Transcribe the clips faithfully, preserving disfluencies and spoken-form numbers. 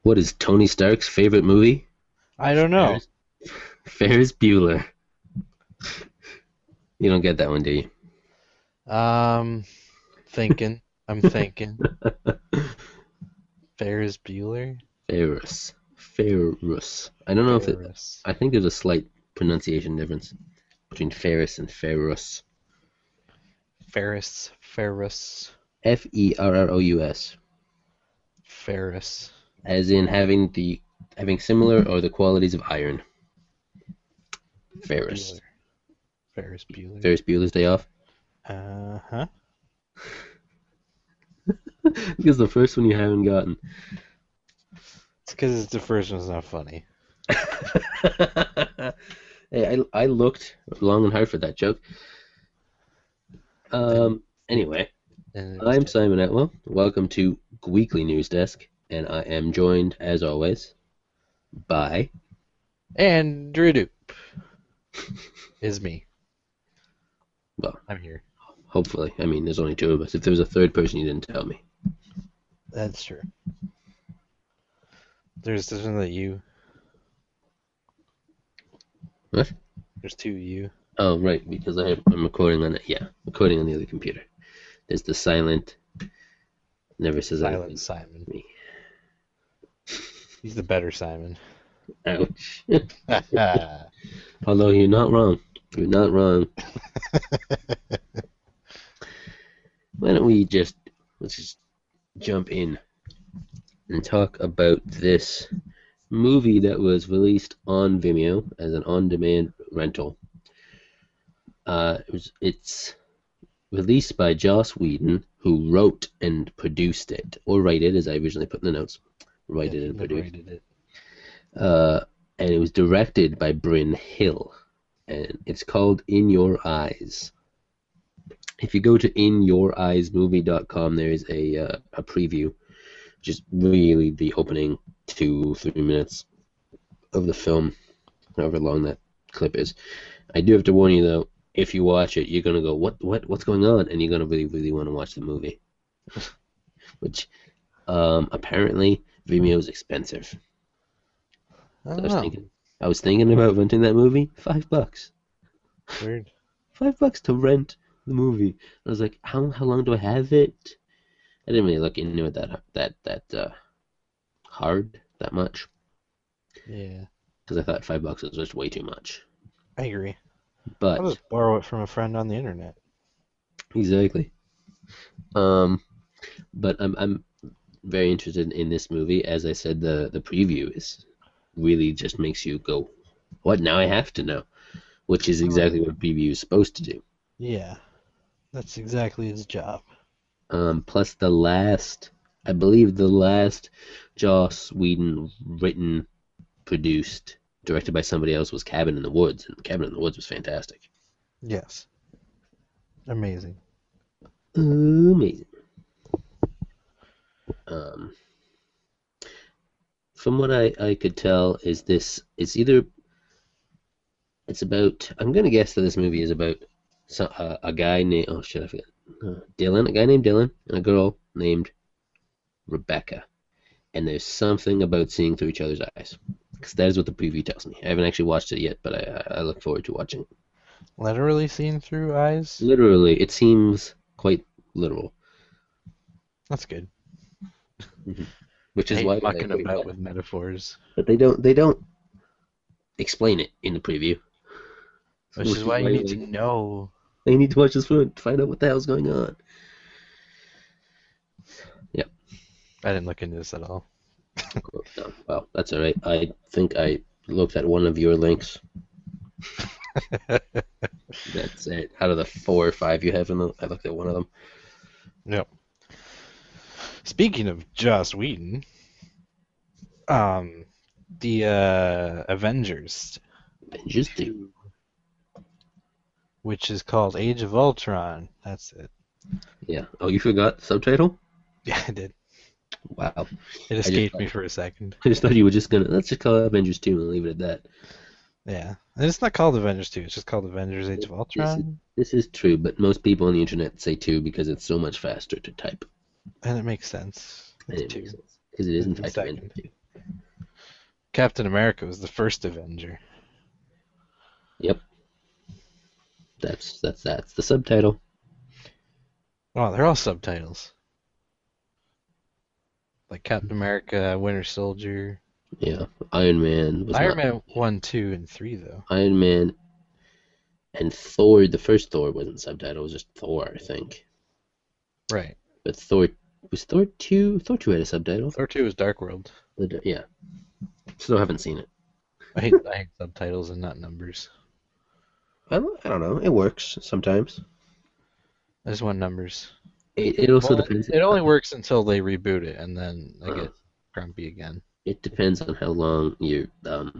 What is Tony Stark's favorite movie? I don't know. Ferris, Ferris Bueller. You don't get that one, do you? Um, thinking. I'm thinking. Ferris Bueller? Ferris. Ferris. I don't know if it. Ferris. I think there's a slight pronunciation difference between Ferris and Ferrous. Ferris. Ferris. F E R R O U S. Ferris. As in having the having similar or the qualities of iron. Ferris. Bueller. Ferris Bueller. Ferris Bueller's Day Off. Uh huh. Because the first one you haven't gotten. It's because the first one's not funny. Hey, I I looked long and hard for that joke. Um. Anyway, And it was I'm good. Simon Atwell. Welcome to Weekly News Desk, and I am joined, as always, by. And Drew Dupe is me. Well, I'm here. hopefully. I mean, there's only two of us. If there was a third person, you didn't tell me. That's true. There's there's another you. What? There's two you. Oh, right, because I have, I'm recording on it. Yeah, recording on the other computer. There's the silent. Never says anything. Silent Simon. Me. He's the better Simon. Ouch. That's Although you're not wrong. You're not wrong. Why don't we just let's just jump in and talk about this movie that was released on Vimeo as an on-demand rental. Uh, it was, it's released by Joss Whedon, who wrote and produced it, or write it, as I originally put in the notes. Write it and produce. it. Uh, and it was directed by Bryn Hill, and it's called In Your Eyes. If you go to in your eyes movie dot com, there is a uh, a preview, just really the opening two three minutes of the film, however long that clip is. I do have to warn you though, if you watch it, you're gonna go, what what what's going on, and you're gonna really really want to watch the movie, which um, apparently Vimeo is expensive. I So I don't was know. thinking, I was thinking about renting that movie, five bucks, Weird. five bucks to rent the movie. I was like, how how long do I have it? I didn't really look into it that that that uh, hard that much Yeah, because I thought five bucks was just way too much. I agree. But I'll just borrow it from a friend on the internet. exactly. Um, but I'm I'm very interested in this movie. As I said, the the preview is really just makes you go, what? Now I have to know, which is exactly what a preview is supposed to do. Yeah, that's exactly his job. Um, plus the last, I believe the last Joss Whedon written, produced, directed by somebody else was Cabin in the Woods, and Cabin in the Woods was fantastic. Yes. Amazing. Amazing. Um, from what I, I could tell, is this, it's either, it's about, I'm going to guess that this movie is about some, uh, a guy named, oh shit, I forget, uh, Dylan, a guy named Dylan, and a girl named Rebecca. And there's something about seeing through each other's eyes. Because that is what the preview tells me. I haven't actually watched it yet, but I, I look forward to watching it. Literally seen through eyes? Literally, it seems quite literal. That's good. Which I is hate why mucking they- about with metaphors. But they don't they don't explain it in the preview. Which is why you need to they, know. they need to watch this film to find out what the hell's going on. Yep. I didn't look into this at all. No, well, that's all right. I think I looked at one of your links. That's it. Out of the four or five you have in the, I looked at one of them. Yep. Speaking of Joss Whedon, um, the uh, Avengers, Avengers two. which is called Age of Ultron. That's it. Yeah. Oh, you forgot the subtitle? Yeah, I did. Wow. It just escaped thought- me for a second. I just thought you were just gonna let's just call it Avengers two and leave it at that. Yeah. And it's not called Avengers two, it's just called Avengers Age of Ultron. This is true, but most people on the internet say two because it's so much faster to type. And it makes sense. And It's it makes two. sense because it isn't It's typed second. into two. Captain America was the first Avenger. Yep. That's that's that's the subtitle. Oh, they're all subtitles. Like Captain America, Winter Soldier. Yeah. Iron Man was Iron not. Man one, two, and three though. Iron Man and Thor. The first Thor wasn't subtitled. It was just Thor, I think. Right. But Thor was Thor two. Thor two had a subtitle. Thor two is Dark World. The- Yeah. Still haven't seen it. I hate I hate subtitles and not numbers. I don't, I don't know. It works sometimes. I just want numbers. It, it also Well, depends. it only works until they reboot it, and then I Uh, get grumpy again. It depends on how long your um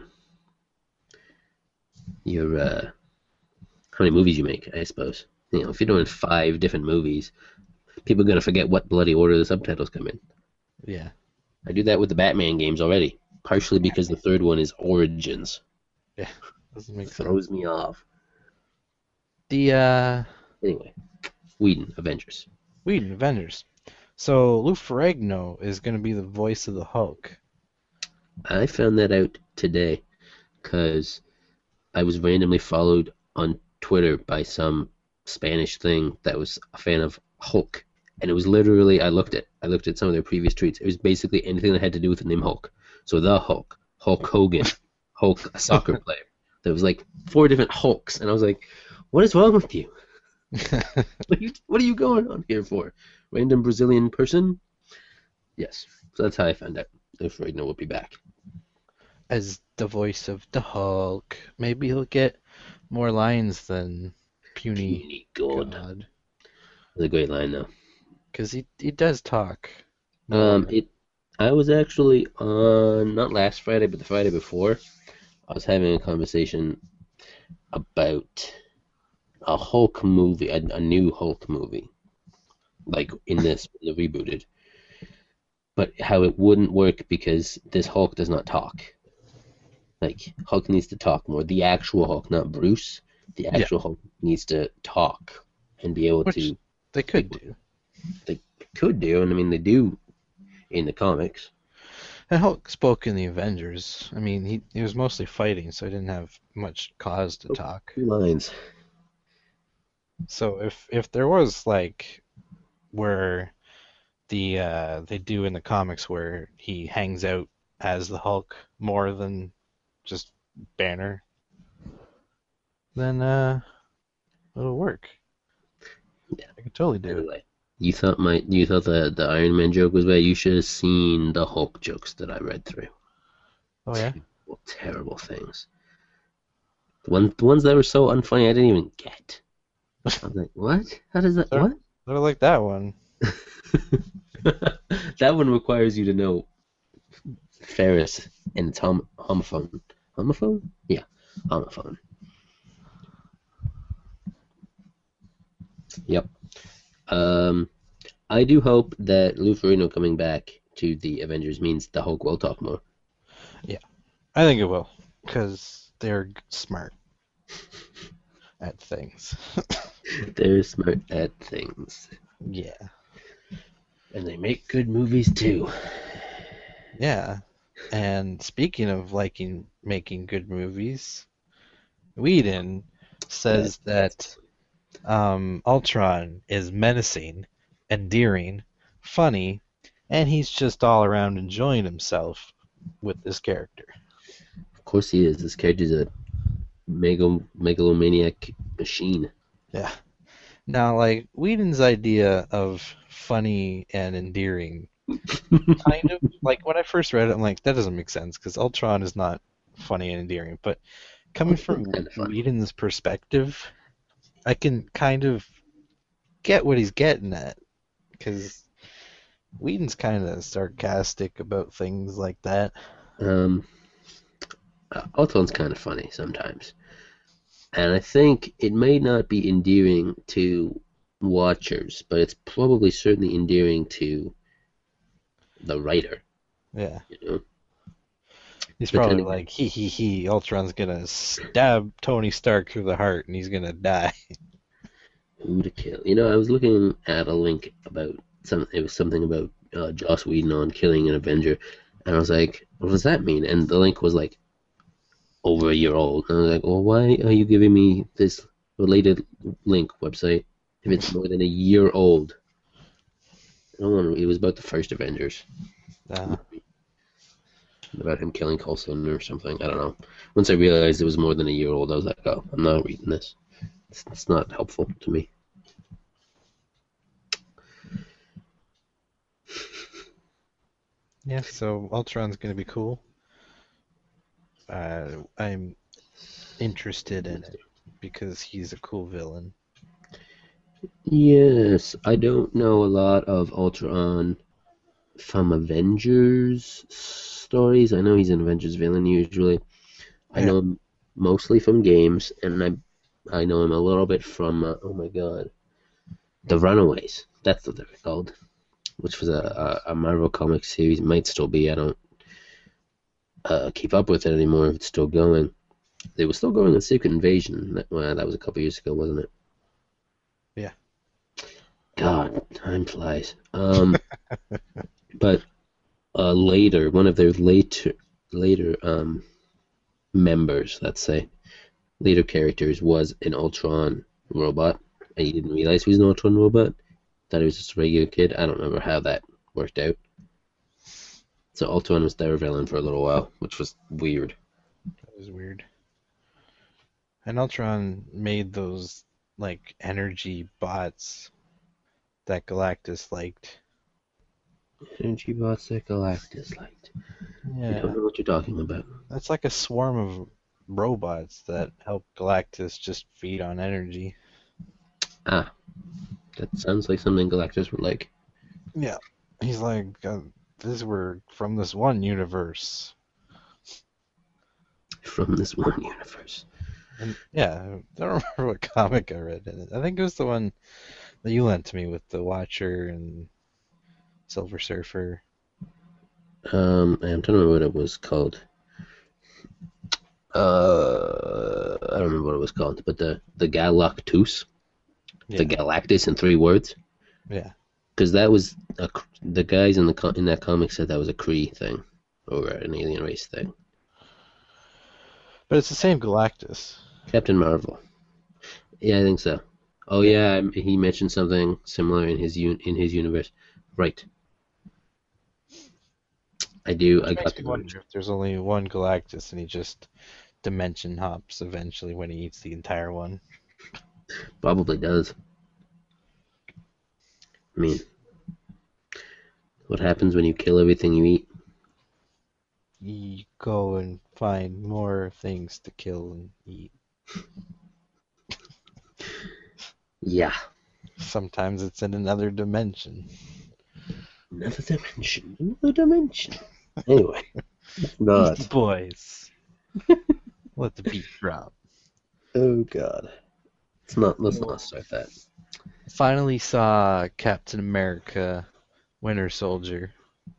your uh how many movies you make, I suppose. You know, if you're doing five different movies, people are gonna forget what bloody order the subtitles come in. Yeah. I do that with the Batman games already, partially because the third one is Origins. Yeah. Doesn't make sense. Throws me off. The uh Anyway, Whedon, Avengers. Whedon, Avengers. So Lou Ferrigno is gonna be the voice of the Hulk. I found that out today because I was randomly followed on Twitter by some Spanish thing that was a fan of Hulk, and it was literally I looked at I looked at some of their previous tweets. It was basically anything that had to do with the name Hulk. So the Hulk, Hulk Hogan, Hulk, a soccer player. There was like four different Hulks, and I was like, "What is wrong with you? What are you, what are you going on here for? Random Brazilian person?" Yes, so that's how I found out. If Ragnar will be back. As the voice of the Hulk. Maybe he'll get more lines than Puny, Puny God. God. That's a great line, though. Because he, he does talk. Um, it. I was actually on not last Friday, but the Friday before. I was having a conversation about a Hulk movie, a, a new Hulk movie, like in this the rebooted, but how it wouldn't work because this Hulk does not talk. Like Hulk needs to talk more. The actual Hulk, not Bruce. The actual yeah. Hulk needs to talk and be able Which to. They could do. They could do, and I mean they do in the comics. And Hulk spoke in the Avengers. I mean, he he was mostly fighting, so he didn't have much cause to oh, talk. Two lines. So if if there was like where the uh, they do in the comics where he hangs out as the Hulk more than just Banner, then uh, it'll work. Yeah, I could totally do anyway, it. You thought my you thought the the Iron Man joke was bad. You should have seen the Hulk jokes that I read through. Oh yeah. Terrible, terrible things. The one the ones that were so unfunny I didn't even get. I was like, what? How does that? Sort What? Sort of like that one. That one requires you to know Ferris and it's hom homophone. Homophone? Yeah, homophone. Yep. Um, I do hope that Lou Ferrigno coming back to the Avengers means the Hulk will talk more. Yeah, I think it will, because they're smart at things. They're smart at things. Yeah. And they make good movies too. Yeah. And speaking of liking making good movies, Whedon says that um, Ultron is menacing, endearing, funny, and he's just all around enjoying himself with this character. Of course he is. This character's a megal megalomaniac machine. Yeah. Now, like, Whedon's idea of funny and endearing, kind of, like, when I first read it, I'm like, that doesn't make sense, because Ultron is not funny and endearing. But coming from Whedon's perspective, I can kind of get what he's getting at, because Whedon's kind of sarcastic about things like that. Um, Ultron's kind of funny sometimes. And I think it may not be endearing to watchers, but it's probably certainly endearing to the writer. Yeah. You know? He's but probably like, he, he, he, Ultron's gonna stab Tony Stark through the heart and he's gonna die. Who to kill? You know, I was looking at a link about some. It was something about uh, Joss Whedon on killing an Avenger, And I was like, what does that mean? And the link was like over a year old. And I was like, well, why are you giving me this related link website if it's more than a year old? I don't want to, it was about the first Avengers. Uh, About him killing Coulson or something. I don't know. Once I realized it was more than a year old, I was like, oh, I'm not reading this. It's, it's not helpful to me. yeah, so Ultron's gonna be cool. Uh, I'm interested in it because he's a cool villain. Yes, I don't know a lot of Ultron from Avengers stories. I know he's an Avengers villain usually. I Yeah. know him mostly from games, and I I know him a little bit from uh, oh my god, The Runaways. That's what they're called, which was a, a, a Marvel Comics series. Might still be. I don't uh, keep up with it anymore. If it's still going. They were still going with Secret Invasion. That, well, that was a couple years ago, wasn't it? Yeah. God, time flies. Um, but uh, later, one of their later later um members, let's say, later characters was an Ultron robot, and he didn't realize he was an Ultron robot. Thought he was just a regular kid. I don't remember how that worked out. So Ultron was their villain for a little while, which was weird. That was weird. And Ultron made those like energy bots that Galactus liked. Energy bots that Galactus liked. I Yeah. don't know what you're talking about. That's like a swarm of robots that help Galactus just feed on energy. Ah, that sounds like something Galactus would like. Yeah. He's like, uh, this were from this one universe. From this one universe. And yeah, I don't remember what comic I read in it. I think it was the one that you lent to me with the Watcher and Silver Surfer. Um, I'm trying to remember what it was called. Uh, I don't remember what it was called, but the the Galactus, Yeah. the Galactus in three words. Yeah. Because that was a, the guys in the in that comic said that was a Kree thing, or an alien race thing. But it's the same Galactus. Captain Marvel. Yeah, I think so. Oh yeah, he mentioned something similar in his un, in his universe. Right. I do. Which I makes got me the wonder if there's only one Galactus and he just dimension hops eventually when he eats the entire one. Probably does. I mean, what happens when you kill everything you eat? You go and find more things to kill and eat. Yeah. Sometimes it's in another dimension. Another dimension. Another dimension. Anyway. Not. Beastie Boys. Let the beat drop. Oh God. Let's not. Let's not start that. Finally saw Captain America Winter Soldier.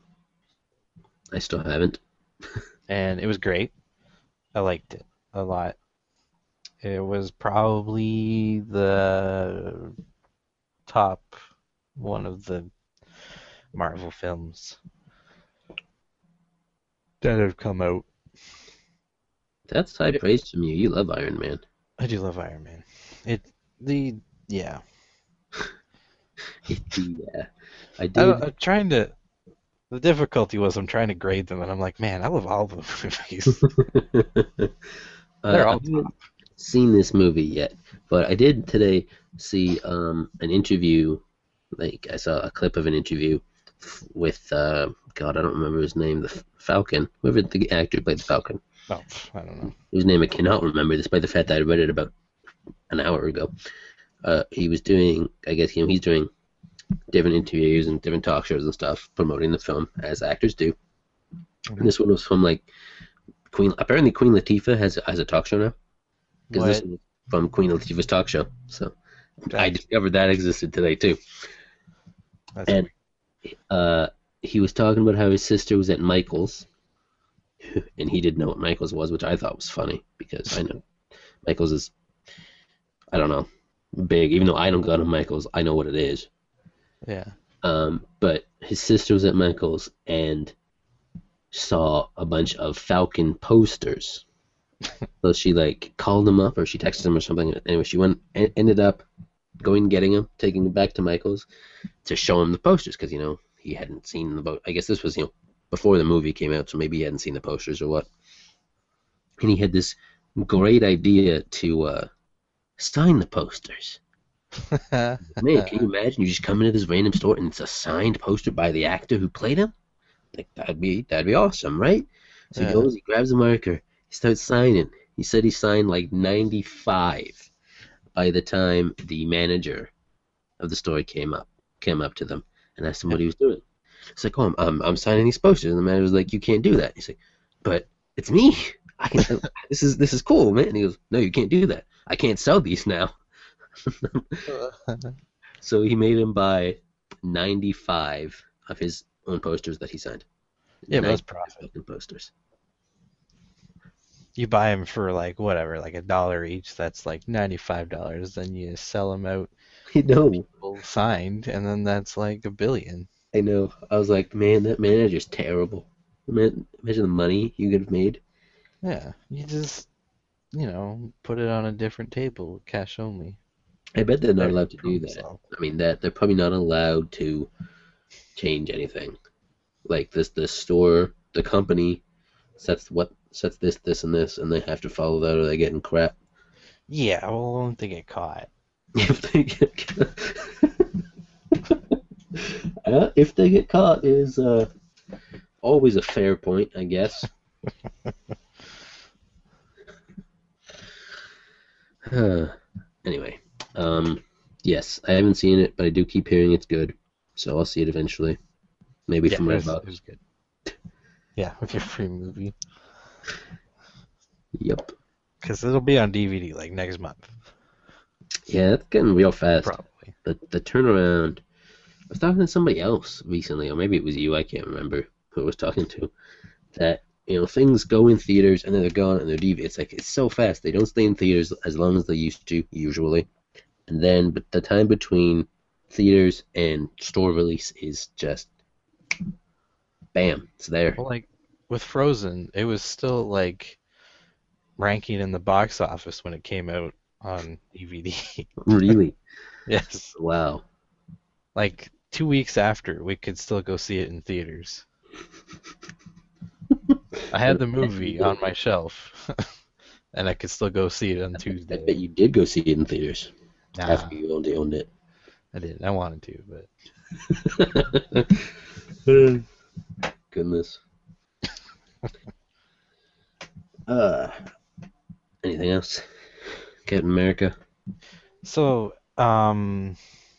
I still haven't. And it was great. I liked it a lot. It was probably the top one of the Marvel films that have come out. That's high praise from you. You love Iron Man. I do love Iron Man. It the yeah. Yeah, I I did. don't, I'm trying to. The difficulty was I'm trying to grade them, and I'm like, man, I love all the movies. uh, They're I all haven't top. seen this movie yet, but I did today see um, an interview. Like I saw a clip of an interview with uh, God, I don't remember his name, the Falcon, whoever the actor played the Falcon. Oh, I don't know. Whose name I cannot remember, despite the fact that I read it about an hour ago. Uh, he was doing, I guess, you know, he's doing different interviews and different talk shows and stuff, promoting the film as actors do. Mhm. And this one was from like Queen. Apparently, Queen Latifah has has a talk show now. Because this What? was from Queen Latifah's talk show. So I That's- discovered that existed today too. That's And uh, he was talking about how his sister was at Michael's, and he didn't know what Michael's was, which I thought was funny because I know Michael's is, I don't know, big. Even though I don't go to Michael's, I know what it is. yeah. Um, but his sister was at Michael's, and saw a bunch of Falcon posters. So she like called him up or she texted him or something. Anyway, she went ended up going and getting him, taking him back to Michael's to show him the posters because you know he hadn't seen the boat. I guess this was you know before the movie came out, so maybe he hadn't seen the posters or what. And he had this great idea to uh, sign the posters. Man, can you imagine? You just come into this random store and it's a signed poster by the actor who played him. Like that'd be that'd be awesome, right? So Yeah. he goes, he grabs a marker, he starts signing. He said he signed like ninety-five by the time the manager of the store came up came up to them and asked him what he was doing. It's like, oh, I'm, I'm I'm signing these posters, and the manager was like, you can't do that. He's like, but it's me. I can. This is this is cool, man. And he goes, no, you can't do that. I can't sell these now. So he made him buy ninety-five of his own posters that he signed. Yeah, but that's ninety-five profit. posters. You buy them for like whatever, like a dollar each. That's like ninety-five dollars. Then you sell them out, I know. people signed, and then that's like a billion. I know. I was like, man, that manager's terrible. Man, imagine the money you could have made. Yeah, you just, you know, put it on a different table, cash only. I bet they're not There, allowed to do problem that. solved. I mean, that they're probably not allowed to change anything. Like this, the store, the company sets what sets this, this, and this, and they have to follow that, or they get in crap. Yeah, well, won't they get caught? If they get uh, if they get caught is uh, always a fair point, I guess. Uh, anyway, um, yes, I haven't seen it, but I do keep hearing it's good, so I'll see it eventually. Maybe Yeah, from it was, it Redbox. was good. Yeah, with your free movie. Yep. Because it'll be on D V D like next month, Yeah, that's getting real fast. probably. The the turnaround. I was talking to somebody else recently, or maybe it was you. I can't remember who I was talking to. That you know things go in theaters and then they're gone and they're D V D. It's like it's so fast. They don't stay in theaters as long as they used to usually, and then but the time between theaters and store release is just bam. It's there. Well, like with Frozen, it was still like ranking in the box office when it came out on D V D. Really. Yes. Wow. Like two weeks after, we could still go see it in theaters. I had the movie on my shelf, and I could still go see it on I Tuesday. bet you did go see it in theaters Nah, after you owned it. Owned it. I didn't. I wanted to, but Goodness. Uh, anything else? Captain America. so um,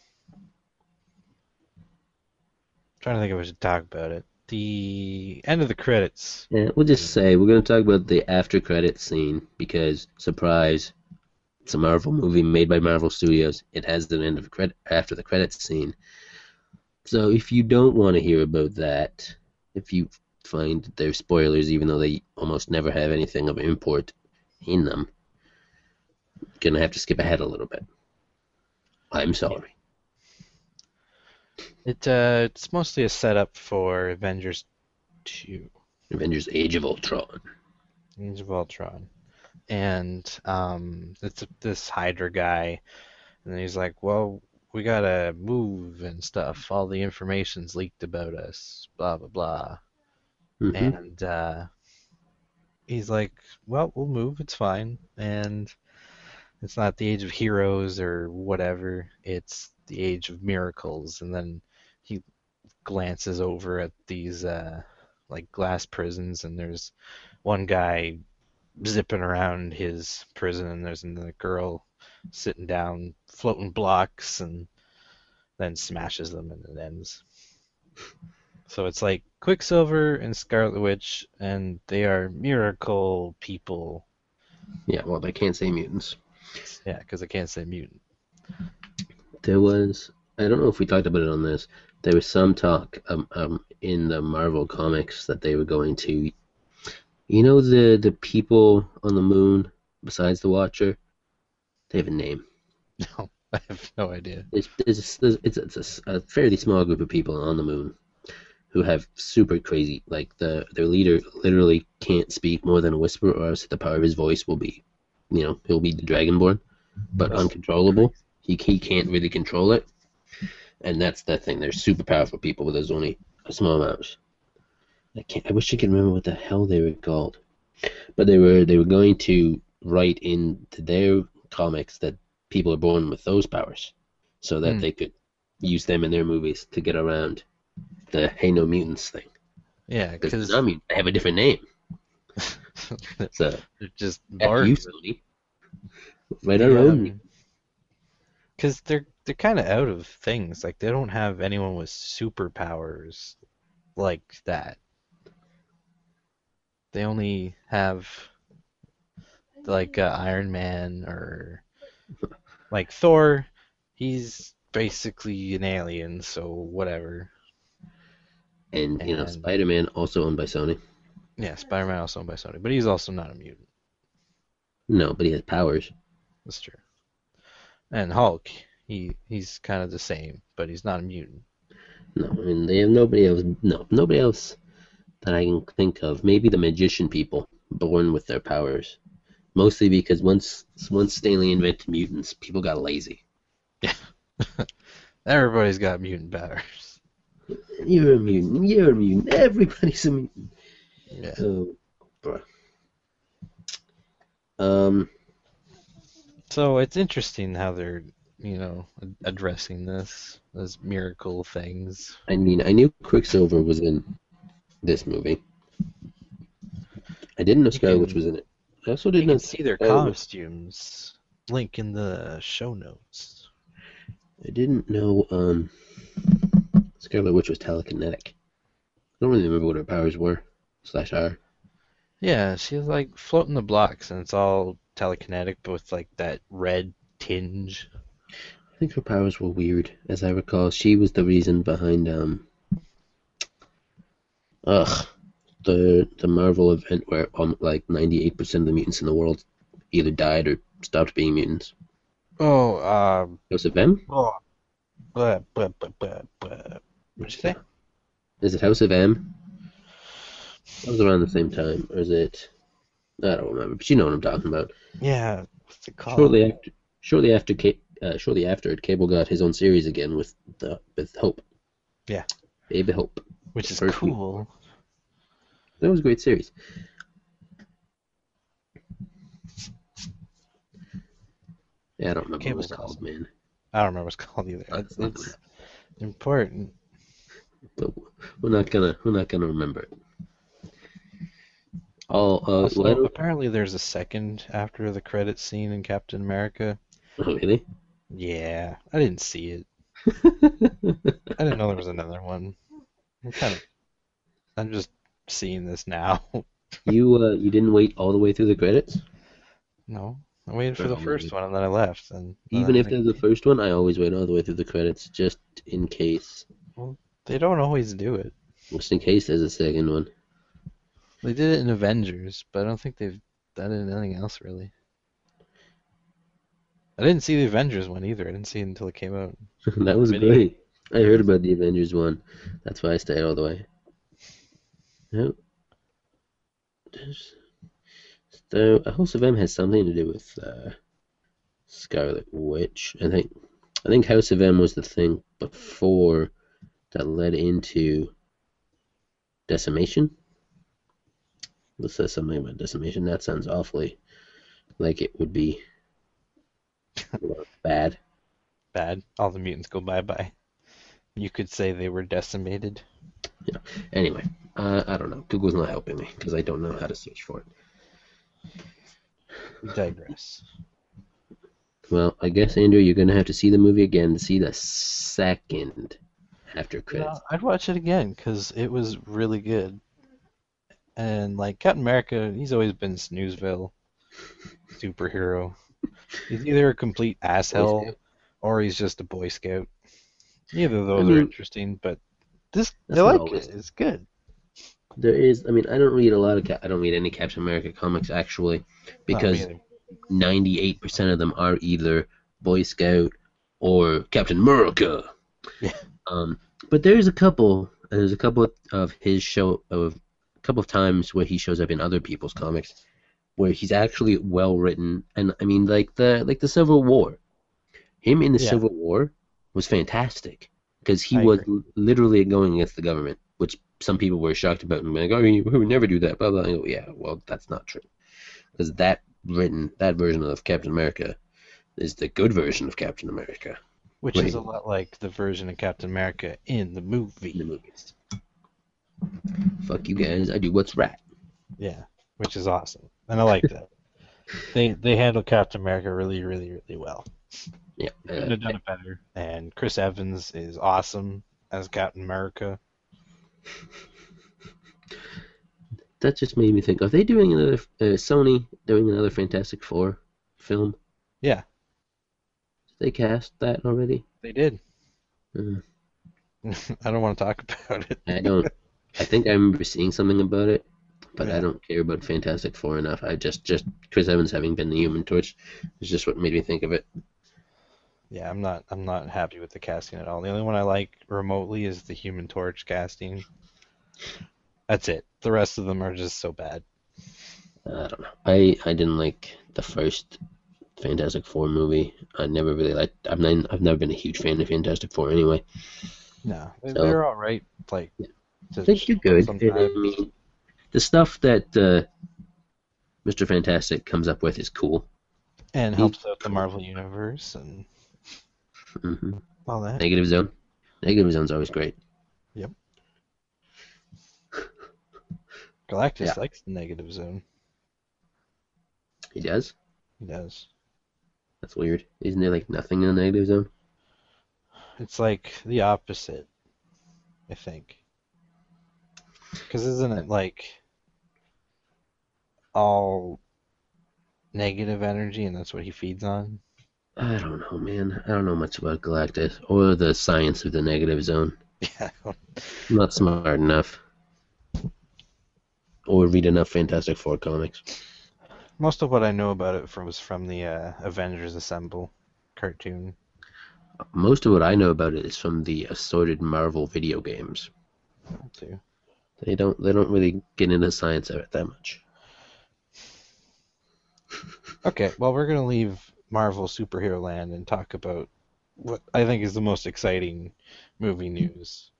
trying to think if I should talk about it. The end of the credits. Yeah, we'll just say we're going to talk about the after credits scene because surprise, it's a Marvel movie made by Marvel Studios. It has the end of credit after the credits scene. So if you don't want to hear about that, if you find that they're spoilers, even though they almost never have anything of import in them, you're gonna have to skip ahead a little bit. I'm sorry. It uh, it's mostly a setup for Avengers two, Avengers: Age of Ultron. Age of Ultron, and um, it's this Hydra guy, and he's like, "Well, we gotta move and stuff. All the information's leaked about us, blah blah blah." Mhm. And uh, he's like, "Well, we'll move. It's fine." And it's not the age of heroes or whatever. It's the age of miracles. And then he glances over at these uh, like glass prisons, and there's one guy zipping around his prison, and there's another girl sitting down, floating blocks, and then smashes them, and it ends. So it's like Quicksilver and Scarlet Witch, and they are miracle people. Yeah, well, they can't say mutants. Yeah, because I can't say mutant. There was, I don't know if we talked about it on this, there was some talk um, um, in the Marvel comics that they were going to, you know, the, the people on the moon besides the Watcher? They have a name. No, I have no idea. There's, there's, there's, it's it's a, a fairly small group of people on the moon. who have super crazy, like the their leader literally can't speak more than a whisper, or else the power of his voice will be, you know, he'll be the Dragonborn, but That's uncontrollable. He he can't really control it, and that's the thing. They're super powerful people, but there's only a small amount. I can't. I wish I could remember what the hell they were called, but they were they were going to write into their comics that people are born with those powers, so that Hmm. they could use them in their movies to get around the "Hey No Mutants" thing. Yeah, Because because they're not mutant, they have a different name. So they're just F bards. you, Sony. Write our own. Because they're they're kind of out of things. Like they don't have anyone with superpowers like that. They only have like uh, Iron Man or like Thor. He's basically an alien, so whatever. And you know, And Spider-Man also owned by Sony. yeah, Spider-Man also owned by Sony, but he's also not a mutant. No, but he has powers. That's true. And Hulk, he he's kind of the same, but he's not a mutant. No, I mean they have nobody else. No, nobody else that I can think of. Maybe the magician people born with their powers. Mostly because once once Stanley invented mutants, people got lazy. Everybody's got mutant powers. You're a mutant. You're a mutant. Everybody's a mutant. Yeah. Oh, bruh. Um. So it's interesting how they're, you know, ad- addressing this as miracle things. I mean, I knew Quicksilver was in this movie. I didn't know You Scarlet Witch can- was in it. I also You didn't know can see their Scarlet Witch- costumes. Link in the show notes. I didn't know um Scarlet Witch was telekinetic. I don't really remember what her powers were. Slash R. Yeah, she's like floating the blocks, and it's all telekinetic, but with like that red tinge. I think her powers were weird. As I recall, she was the reason behind um ugh the the Marvel event where um, like ninety-eight percent of the mutants in the world either died or stopped being mutants. Oh, um, House of M? oh, blah, blah, blah, blah, blah. What'd you say? Is it House of M? That was around the same time, or is it? I don't remember, but you know what I'm talking about. Yeah, what's it called? Shortly after, shortly after, Ca- uh, shortly after, Cable got his own series again with the with Hope. Yeah. Baby Hope. Which is First- cool. That was a great series. Yeah, I don't remember what it was Cable's called, awesome. man. I don't remember what it's called either. Uh, It's, it's not it's important. But we're not gonna we're not gonna remember it. Oh, uh, Also, well, apparently there's a second after the credits scene in Captain America. oh, really? Yeah, I didn't see it. I didn't know there was another one. I'm kind of, I'm just seeing this now. You uh, you didn't wait all the way through the credits? No, I waited for the Oh, first maybe. one and then I left. And Even I if think there's the first one, I always wait all the way through the credits just in case. they don't always do it. Just in case there's a second one. They did it in Avengers, but I don't think they've done it in anything else really. I didn't see the Avengers one either. I didn't see it until it came out. That was Video. great. I heard about the Avengers one. That's why I stayed all the way. Yep. So, House of M has something to do with uh, Scarlet Witch. I think. I think House of M was the thing before that led into Decimation. Let's say something about Decimation. That sounds awfully like it would be bad. Bad. All the mutants go bye-bye. You could say they were decimated. Anyway, uh, I don't know. Google's not helping me because I don't know how to search for it. We digress. Well, I guess, Andrew, you're going to have to see the movie again to see the second after credits. No, I'd watch it again because it was really good. And like Captain America, he's always been Snoozeville superhero. He's either a complete asshole Scout. or he's just a Boy Scout. Neither of those I are mean, interesting, but this that's I not like always- it. It's good. There is, I mean, I don't read a lot of, Cap- I don't read any Captain America comics actually, because Not me either. ninety-eight percent of them are either Boy Scout or Captain America. Yeah. Um, but there's a couple And there's a couple of his show of a couple of times where he shows up in other people's comics where he's actually well written. And I mean, like the like the Civil War. Him in the Yeah, Civil War was fantastic because he I was agree. l- literally going against the government, which some people were shocked about and like, oh, he would never do that. Blah blah. I go, yeah, well, that's not true because that written that version of Captain America is the good version of Captain America. Which is Right a lot like the version of Captain America in the movie. in the movies. Fuck you guys, I do what's right. Yeah, which is awesome, and I like that. They they handle Captain America really, really, really well. Yeah, Couldn't uh, have done it better. And Chris Evans is awesome as Captain America. that just made me think: are they doing another uh, Sony doing another Fantastic Four film? Yeah, Did they cast that already? they did. Uh, I don't want to talk about it. I don't. I think I remember seeing something about it, but I Yeah, don't care about Fantastic Four enough. I just, just Chris Evans having been the Human Torch is just what made me think of it. yeah, I'm not I'm not happy with the casting at all. The only one I like remotely is the Human Torch casting. That's it. The rest of them are just so bad. I don't know. I I didn't like the first Fantastic Four movie. I never really liked. I've not, I've never been a huge fan of Fantastic Four anyway. No, they- So they're all right. Like to they do good. And, I sometimes. mean, the stuff that uh, Mister Fantastic comes up with is cool. And He, helps out the Marvel universe and hmm all that. Negative Zone. Negative Zone's always great. Yep. Galactus Yeah, likes the negative zone. he does. He does. That's weird. Isn't there like nothing in the Negative Zone? It's like the opposite, I think. Because isn't it like all negative energy and that's what he feeds on? I don't know, man. I don't know much about Galactus or the science of the Negative Zone. Yeah. I'm not smart enough or read enough Fantastic Four comics. Most of what I know about it from, was from the uh, Avengers Assemble cartoon. Most of what I know about it is from the assorted Marvel video games. Too. They don't they don't really get into science of it that much. Okay, well, we're going to leave Marvel Superhero Land and talk about what I think is the most exciting movie news.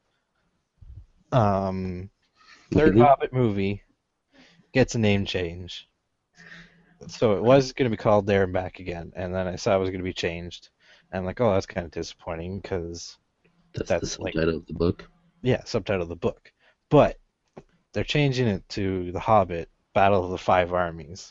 Um, third Really? Hobbit movie gets a name change. So it was going to be called There and Back Again, and then I saw it was going to be changed. And I'm like, oh, that's kind of disappointing because That's the that's like, subtitle of the book. yeah, subtitle of the book. But they're changing it to The Hobbit, Battle of the Five Armies,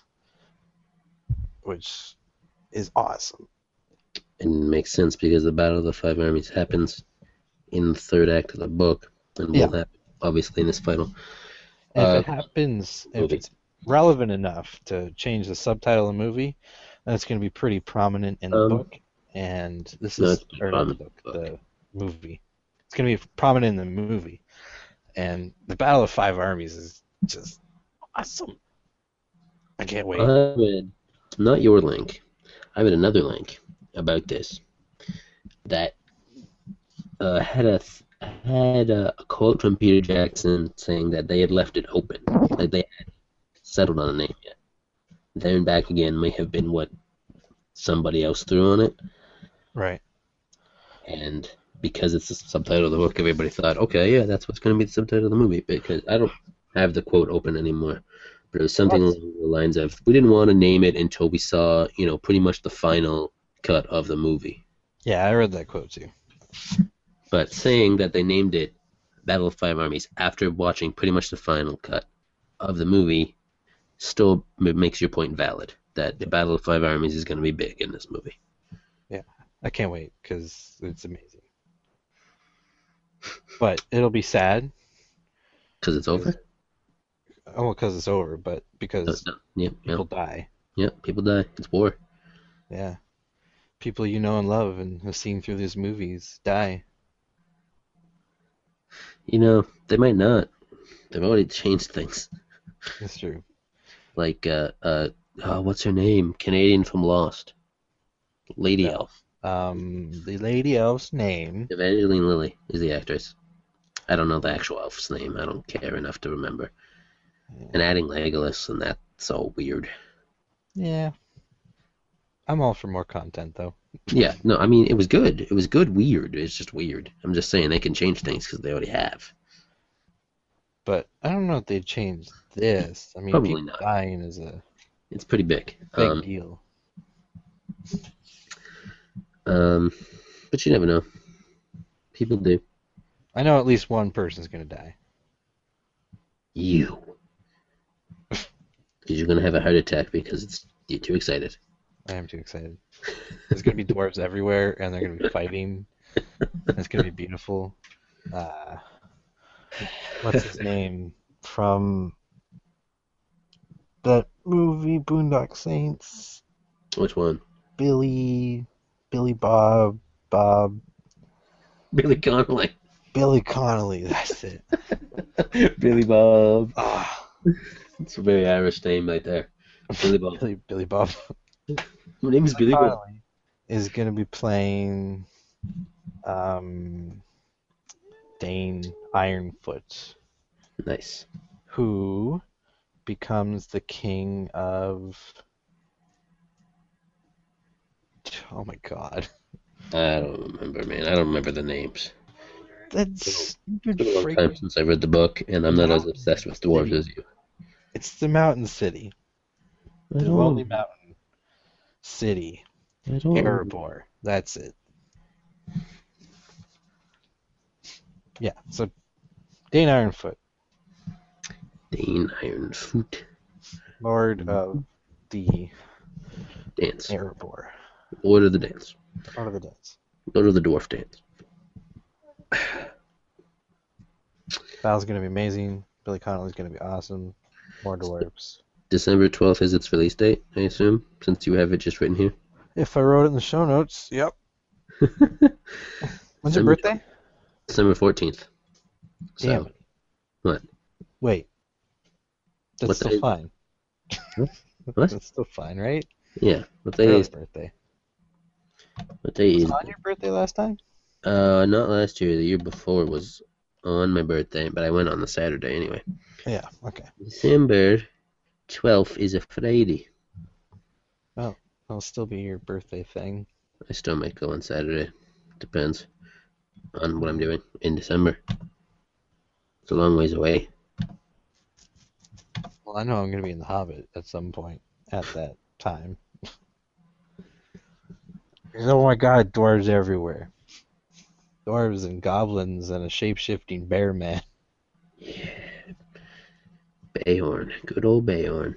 which is awesome. And it makes sense because the Battle of the Five Armies happens in the third act of the book and Yeah. will happen obviously in this final And uh, if it happens, if movie. it's relevant enough to change the subtitle of the movie, then it's going to be pretty prominent in the Um, book. And this no, is, it's or not the prominent book, in the the movie. It's going to be prominent in the movie. And the Battle of Five Armies is just awesome. I can't wait. I read not your link. I read another link about this that uh, had a had a, a quote from Peter Jackson saying that they had left it open, like they hadn't settled on a name yet. There and Back Again may have been what somebody else threw on it, Right. and because it's the subtitle of the book, everybody thought, okay, yeah, that's what's going to be the subtitle of the movie. Because I don't have the quote open anymore, but it was something What? along the lines of, we didn't want to name it until we saw, you know, pretty much the final cut of the movie. Yeah, I read that quote too. But saying that they named it Battle of Five Armies after watching pretty much the final cut of the movie still m- makes your point valid that the Battle of Five Armies is going to be big in this movie. Yeah, I can't wait because it's amazing. But it'll be sad. Because it's over? Oh, because it's over, but No, because it's not. Yep, people yep, die. yep, people die. It's war. Yeah. People you know and love and have seen through these movies die. You know, they might not. They've already changed things. That's true. Like, uh, uh, oh, what's her name? Canadian from Lost. Lady Yeah. Elf. Um, the lady elf's name. Evangeline Lilly is the actress. I don't know the actual elf's name. I don't care enough to remember. And adding Legolas, and that's all weird. Yeah. I'm all for more content, though. Yeah, no, I mean, it was good. It was good weird. It's just weird. I'm just saying they can change things because they already have. But I don't know if they'd change this. I mean, Probably people not. dying is a It's pretty big. big Um, deal. um, but you never know. People do. I know at least one person's gonna die. You. Because you're going to have a heart attack because it's, you're too excited. I am too excited. There's gonna be dwarves everywhere, and they're gonna be fighting. It's gonna be beautiful. Uh, what's his name from that movie Boondock Saints? Which one? Billy, Billy Bob, Bob, Billy Connolly. Billy Connolly. That's it. Billy Bob. Ah, It's a very Irish name right there. Billy Bob. Billy, Billy Bob. My name is Billy Bob. Connolly is gonna be playing um, Dane Ironfoot, Nice. who becomes the king of. Oh my God, I don't remember, man. I don't remember the names. that's It's been a long time since I read the book, and I'm not as obsessed with dwarves as you. It's the Mountain City, I the don't. Lonely Mountain City, I don't. Erebor. That's it. Yeah. So Dane Ironfoot, Dane Ironfoot. Lord of the Dance. Erebor. Lord of the Dance. Lord of the Dance. Lord of the Dwarf Dance. Battle's gonna be amazing. Billy Connolly's gonna be awesome. More dwarves. December twelfth is its release date, I assume, since you have it just written here. If I wrote it in the show notes, yep. When's your December birthday? December fourteenth. So, Damn it. what? Wait. That's What still day- fine. What? That's still fine, right? Yeah. What day Early is? birthday. What day Was is? it on your birthday last time? Uh, not last year. The year before was on my birthday, but I went on the Saturday anyway. Yeah, okay. December twelfth is a Friday. It'll still be your birthday thing. I still might go on Saturday. Depends on what I'm doing in December. It's a long ways away. Well, I know I'm going to be in The Hobbit at some point at that time. Oh my God, dwarves everywhere. Dwarves and goblins and a shape-shifting bear man. Yeah. Bayhorn. Good old Bayhorn.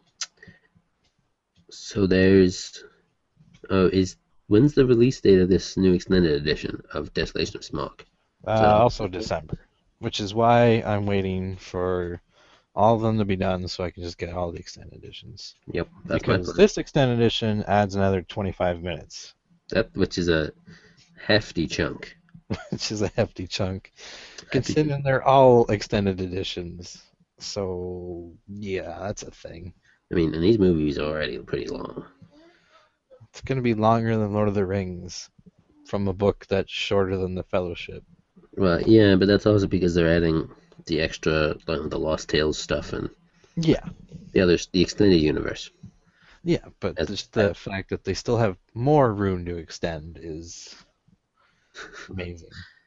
So there's... Oh, is... When's the release date of this new extended edition of Desolation of Smaug? Uh, So- also December, which is why I'm waiting for all of them to be done so I can just get all the extended editions. Yep, that's my Because plan. this extended edition adds another twenty-five minutes, That, which is a hefty chunk. which is a hefty chunk, Hefty- considering they're all extended editions. So, yeah, that's a thing. I mean, and these movies are already pretty long. It's going to be longer than Lord of the Rings from a book that's shorter than The Fellowship. Well, yeah, but that's also because they're adding the extra, like, the Lost Tales stuff and Yeah, the others, the extended universe. yeah, but That's- just the fact that they still have more room to extend is amazing.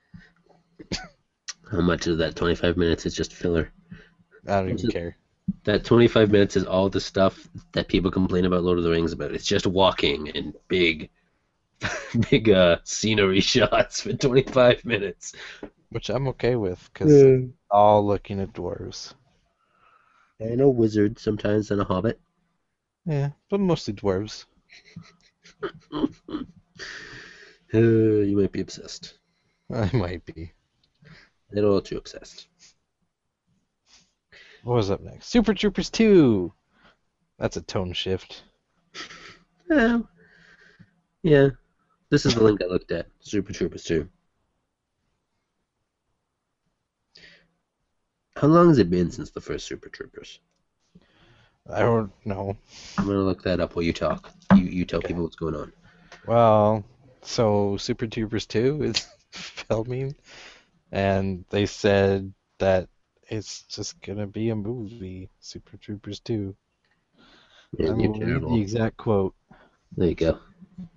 How much of that twenty-five minutes is just filler? I don't Which even is- care. That twenty-five minutes is all the stuff that people complain about Lord of the Rings about. It's just walking and big, big uh, scenery shots for twenty-five minutes. Which I'm okay with, because all looking at dwarves. And a wizard sometimes and a hobbit. Yeah, but mostly dwarves. Uh, you might be obsessed. I might be. A little too obsessed. What was up next? Super Troopers two! That's a tone shift. Well, yeah. This is the link I looked at. Super Troopers two. How long has it been since the first Super Troopers? I don't know. I'm gonna look that up while you talk. You you tell people what's going on. Well, so Super Troopers two is filming and they said that it's just gonna be a movie, Super Troopers two. Man, I'm you're gonna read the terrible. exact quote. There you go.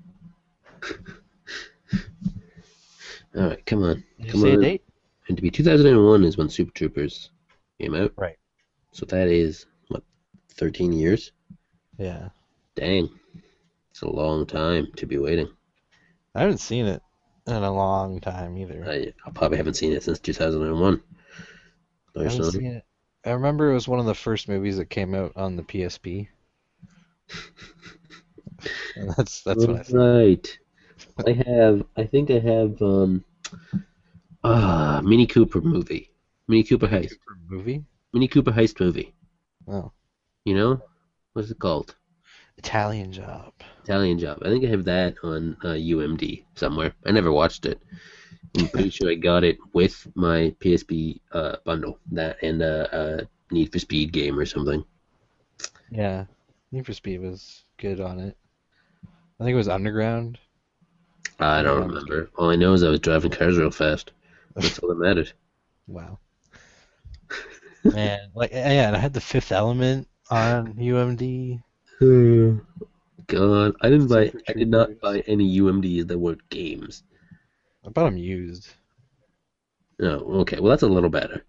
All right, come on, Did you come say a on. date? And to be two thousand one is when Super Troopers came out. Right. So that is what, thirteen years? Yeah. Dang, it's a long time to be waiting. I haven't seen it in a long time either. I, I probably haven't seen it since two thousand one. I haven't Personally, seen it. I remember it was one of the first movies that came out on the P S P. And that's that's when I seen it. right. I have. I think I have. Um. Ah, Mini Cooper movie. Mini Cooper Mini heist. Cooper movie? Mini Cooper heist movie. Oh, You know what's it called? Italian Job. Italian Job. I think I have that on uh, U M D somewhere. I never watched it. I'm pretty sure I got it with my P S P uh, bundle. That and uh, uh, Need for Speed game or something. Yeah, Need for Speed was good on it. I think it was Underground. I don't Underground was remember. good. All I know is I was driving cars real fast. That's all that mattered. Wow. And like yeah, and I had the Fifth Element on U M D. Oh, God, I didn't buy. Super I did not Troopers. buy any U M Ds that were games. I bought them used. Oh, okay. Well, that's a little better.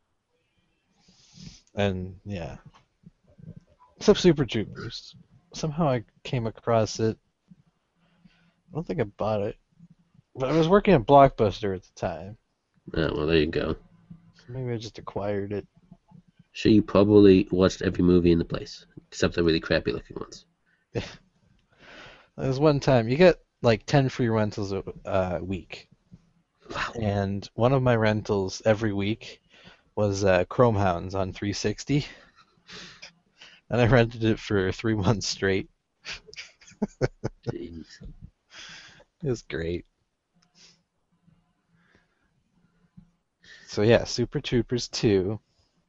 And yeah. Except Super Troopers. Somehow I came across it. I don't think I bought it. But I was working at Blockbuster at the time. Oh, well, there you go. So maybe I just acquired it. Sure, you probably watched every movie in the place, except the really crappy looking ones. There was one time you get like ten free rentals a uh, week. Wow. And one of my rentals every week was uh, Chrome Hounds on three sixty. And I rented it for three months straight. Jeez. It was great. So yeah, Super Troopers two.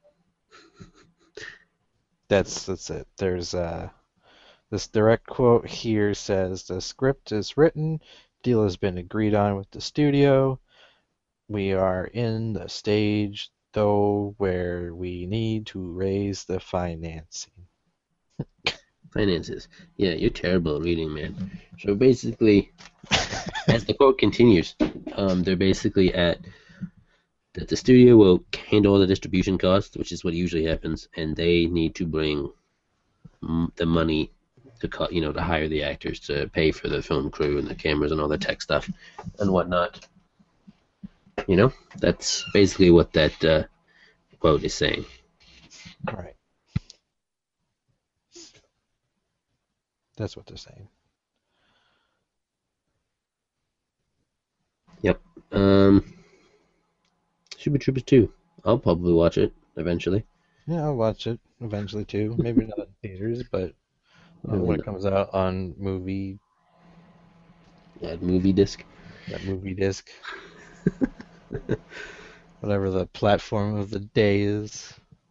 That's that's it. There's uh this direct quote here says the script is written, deal has been agreed on with the studio. We are in the stage though where we need to raise the financing. Finances. Yeah, you're terrible at reading, man. So basically, as the quote continues, um, they're basically at that the studio will handle all the distribution costs, which is what usually happens, and they need to bring mm, the money to cut, you know, to hire the actors to pay for the film crew and the cameras and all the tech stuff and whatnot. You know, that's basically what that uh, quote is saying. Right. That's what they're saying. Yep. Um, Super Troopers two. I'll probably watch it eventually. Yeah, I'll watch it eventually too. Maybe not in theaters, but uh, Probably when it not. comes out on movie, That movie disc. that movie disc, whatever the platform of the day is.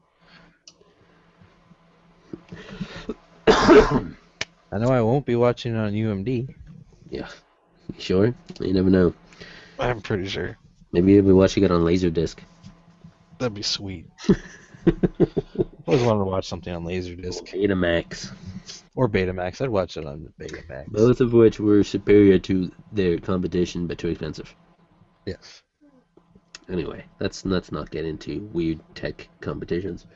I know I won't be watching it on U M D. Yeah. You sure? You never know. I'm pretty sure. Maybe you'll be watching it on Laserdisc. That'd be sweet. Always wanted to watch something on Laserdisc Betamax. or Betamax. I'd watch it on Betamax. Both of which were superior to their competition, but too expensive. Yes. Anyway, let's let's not get into weird tech competitions.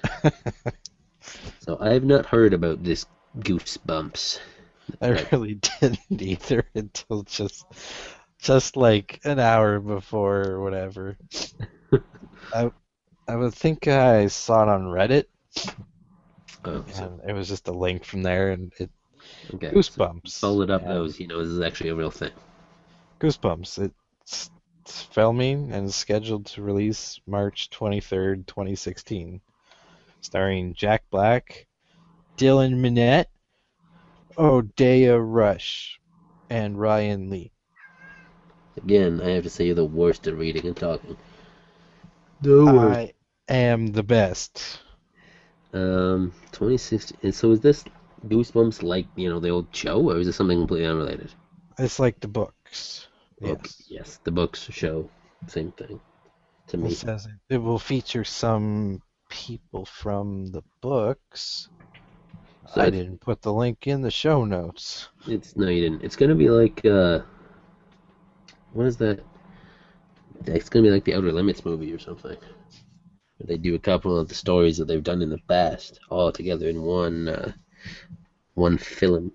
So I have not heard about this Goosebumps. I Right. really didn't either until just just like an hour before or whatever. I I would think I saw it on Reddit, Oh, so and it was just a link from there, and it okay. So Goosebumps. followed up And those. He knows this is actually a real thing. Goosebumps. It's, it's filming and is scheduled to release March twenty-third, twenty sixteen, starring Jack Black, Dylan Minnette, Odeya Rush, and Ryan Lee. Again, I have to say you're the worst at reading and talking. The worst. I am the best. Um, twenty sixteen. And so is this Goosebumps like, you know, the old show, or is it something completely unrelated? It's like the books. Okay, Yes. yes, the books show, same thing. to It me. says it will feature some people from the books. So I it's, didn't put the link in the show notes. it's no, you didn't. It's gonna be like uh, what is that? It's gonna be like the Outer Limits movie or something. Where they do a couple of the stories that they've done in the past all together in one uh, one film.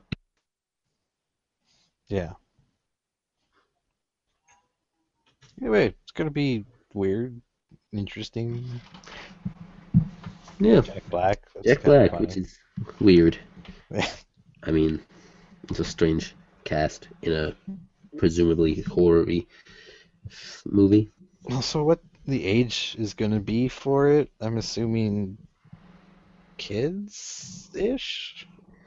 Yeah. Anyway, it's gonna be weird, interesting. Yeah, Jack Black. That's Jack kind of Black, which funny. is weird. I mean, it's a strange cast in a presumably horror-y movie. Well, so what the age is gonna be for it? I'm assuming kids-ish.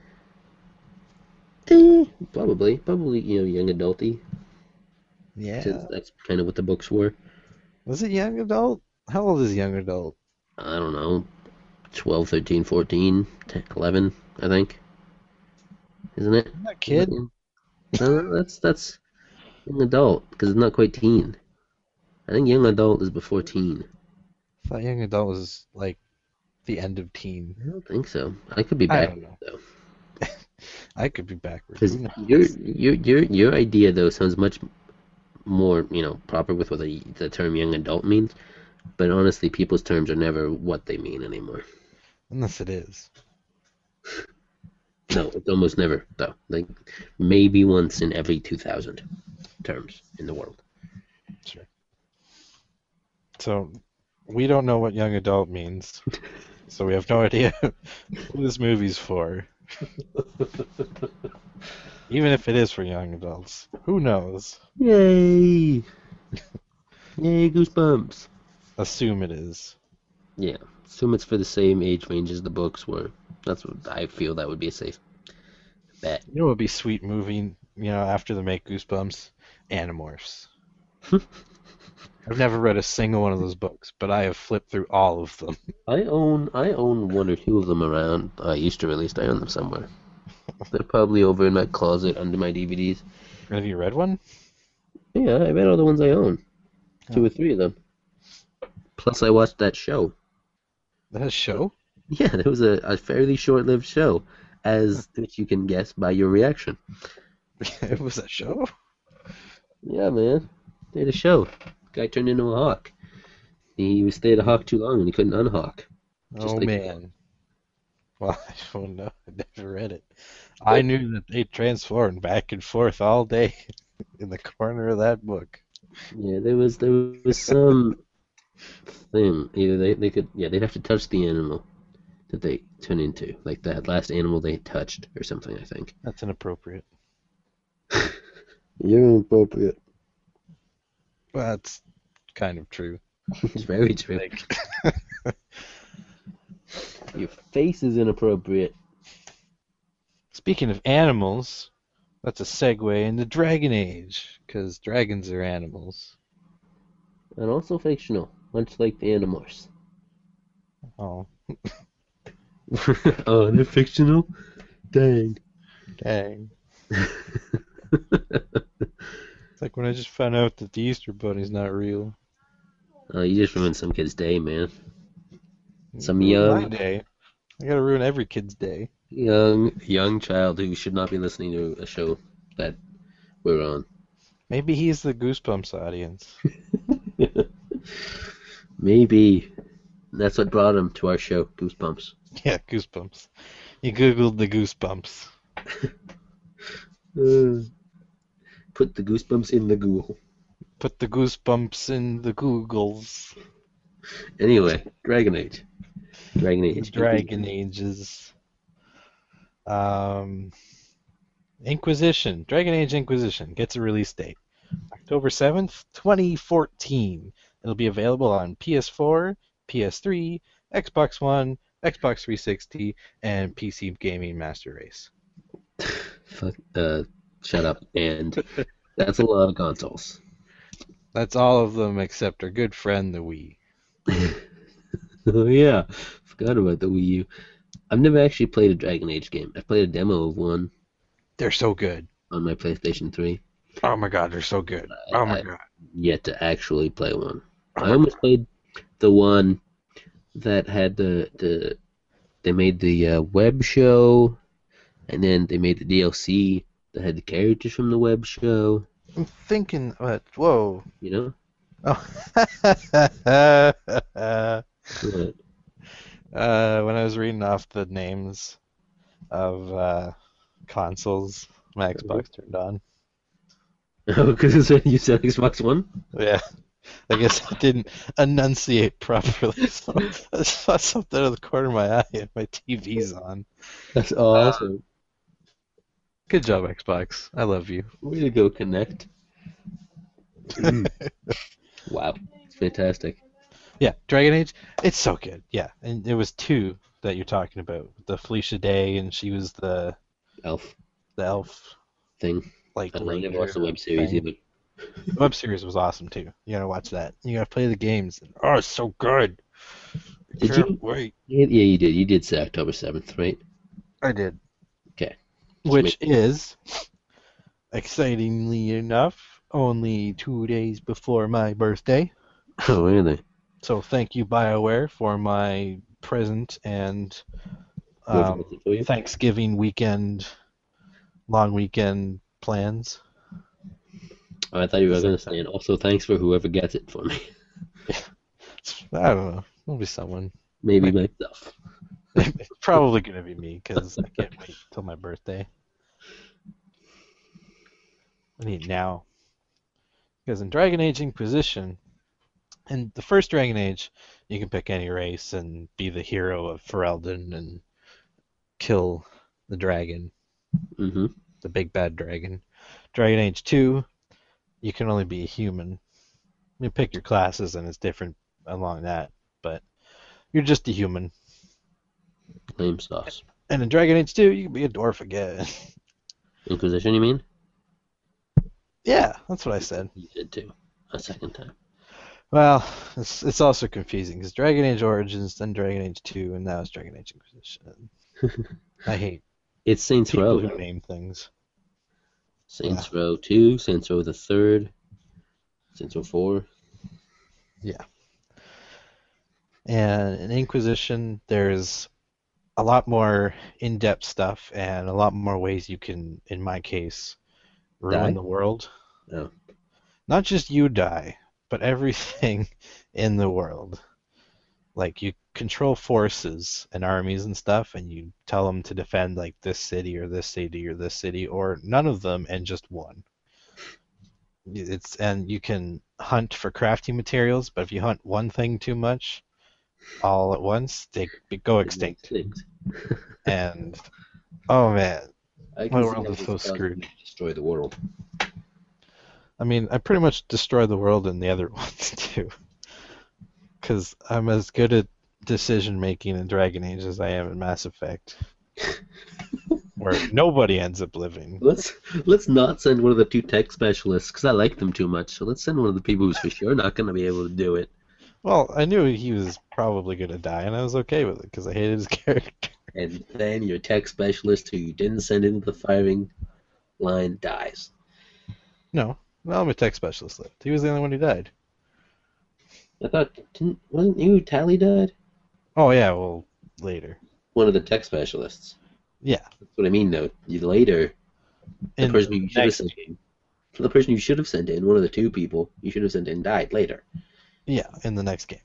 Eh, probably, probably you know young adulty, since Yeah. that's kind of what the books were. Was it young adult? How old is young adult? I don't know, twelve, thirteen, fourteen, ten, eleven, I think, isn't it? Not Isn't that kid. young? No, that's that's young adult because it's not quite teen. I think young adult is before teen. I thought young adult was like the end of teen. I don't think so. I could be I back don't know. though, I could be backward. because Who your knows? your your your idea though sounds much more you know proper with what the, the term young adult means. But honestly, people's terms are never what they mean anymore. Unless it is. No, it's almost never though. Like maybe once in every two thousand terms in the world. Sure. So we don't know what young adult means. So we have no idea who this movie's for. Even if it is for young adults. Who knows? Yay! Yay, goosebumps! Assume it is. Yeah, assume it's for the same age range as the books were. That's what I feel that would be a safe bet. You know what would be a sweet movie, you know, after they make Goosebumps? Animorphs. I've never read a single one of those books, but I have flipped through all of them. I own I own one or two of them around. I used to at least. I own them somewhere. They're probably over in my closet under my D V Ds. Have you read one? Yeah, I read all the ones I own. Two Oh. or three of them. Plus, I watched that show. That a show? Yeah, there was a, a fairly short-lived show, as which you can guess by your reaction. It was a show? Yeah, man. They had a show. Guy turned into a hawk. He stayed a hawk too long and he couldn't unhawk. Just Oh like man. Well, I don't know. I never read it. I knew that they transformed back and forth all day in the corner of that book. yeah, there was there was some thing. Either they, they could yeah, they'd have to touch the animal that they turn into. Like that last animal they touched or something, I think. That's inappropriate. You're inappropriate. Well, that's kind of true. It's very true. Like, Your face is inappropriate. speaking of animals, that's a segue into Dragon Age, because dragons are animals. And also fictional, much like the Animorphs. Oh, Oh, they're fictional? Dang. dang. It's like when I just found out that the Easter Bunny's not real. Oh, you just ruined some kid's day, man. Some Ruined my young, day. I gotta ruin every kid's day. young, young child who should not be listening to a show that we're on. Maybe he's the Goosebumps audience. Maybe that's what brought him to our show, Goosebumps. Yeah, Goosebumps. He googled the Goosebumps. Uh, put the Goosebumps in the Google. Put the Goosebumps in the Googles. Anyway, Dragon Age. Dragon The Age. Dragon Ages. Um, Inquisition. Dragon Age Inquisition gets a release date. October seventh, twenty fourteen. It'll be available on P S four, P S three, Xbox One, Xbox three sixty, and P C Gaming Master Race. Fuck, uh, shut up. And that's a lot of consoles. That's all of them except our good friend the Wii. Oh yeah, forgot about the Wii U. I've never actually played a Dragon Age game. I've played a demo of one They're so good. on my PlayStation three. Oh my god, they're so good. I, Oh my I've god. yet to actually play one. I almost played the one that had the the they made the uh, web show, and then they made the D L C that had the characters from the web show. I'm thinking, what? Whoa. You know? Oh. What? Uh, when I was reading off the names of uh, consoles, my Xbox turned on. Oh, because you said Xbox One? Yeah. I guess I didn't enunciate properly, so I saw something out of the corner of my eye and my T V's on. That's awesome. Good job, Xbox. I love you. Way to go, Connect. Wow, it's fantastic. Yeah, Dragon Age, it's so good. Yeah, and it was two that you're talking about. The Felicia Day, and she was the Elf the elf. thing. Like, I never ranger watched the web series thing. either. The web series was awesome too. You gotta watch that. You gotta play the games. Oh, it's so good. Did Can't you? wait. Yeah, yeah, you did. You did say October seventh, right? I did. Okay. Which is, excitingly enough, only two days before my birthday. Oh, really? So thank you, BioWare, for my present and Whoever um, gets it for you. Thanksgiving weekend, long weekend plans. Oh, I thought you were going to say, and also thanks for whoever gets it for me. I don't know. It'll be someone. Maybe Like- myself. It's probably going to be me because I can't wait till my birthday. I need it now. Because in Dragon Age Inquisition, in the first Dragon Age, you can pick any race and be the hero of Ferelden and kill the dragon, Mm-hmm. the big bad dragon. Dragon Age two, you can only be a human. You pick your classes and it's different along that, but you're just a human. Lame sauce. And in Dragon Age two, you can be a dwarf again. Inquisition, you mean? Yeah, that's what I said. You did too. A second time. Well, it's it's also confusing because Dragon Age Origins, then Dragon Age two, and now it's Dragon Age Inquisition. I hate It's Saints people Row. who name things. Saints Row two, Saints Row the third, Saints Row four. And in Inquisition, there's a lot more in-depth stuff and a lot more ways you can, in my case, ruin Die? the world. Oh. Not just you die, but everything in the world. Like, you control forces and armies and stuff, and you tell them to defend, like, this city or this city or this city, or none of them and just one. It's and you can hunt for crafting materials, but if you hunt one thing too much, all at once, they go extinct. Extinct. And oh man, I My can world see how is this so causes screwed. me to destroy the world. I mean, I pretty much destroy the world in the other ones too, because I'm as good at decision making in Dragon Age as I am in Mass Effect, where nobody ends up living. Let's let's not send one of the two tech specialists because I like them too much. So let's send one of the people who's for sure not going to be able to do it. Well, I knew he was probably gonna die, and I was okay with it because I hated his character. And then your tech specialist who you didn't send into the firing line dies. No, well, my tech specialist lived. He was the only one who died. I thought, didn't, wasn't you Tally died? Oh yeah, well, later. One of the tech specialists. Yeah. That's what I mean, though. You later, the In person you should have next- sent in, the person you should have sent in, one of the two people you should have sent in died later. Yeah, in the next game.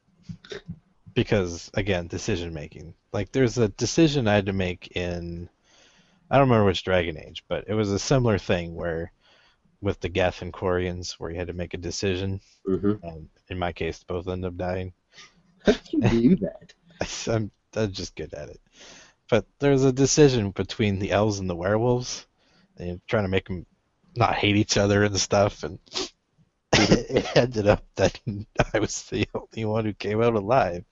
Because, again, decision making. Like, there's a decision I had to make in. I don't remember which Dragon Age, but it was a similar thing where, with the Geth and Quarians, where you had to make a decision. Mm-hmm. And in my case, both ended up dying. How did you do that? I'm, I'm just good at it. But there's a decision between the elves and the werewolves. And you're trying to make them not hate each other and stuff. And it ended up that I was the only one who came out alive.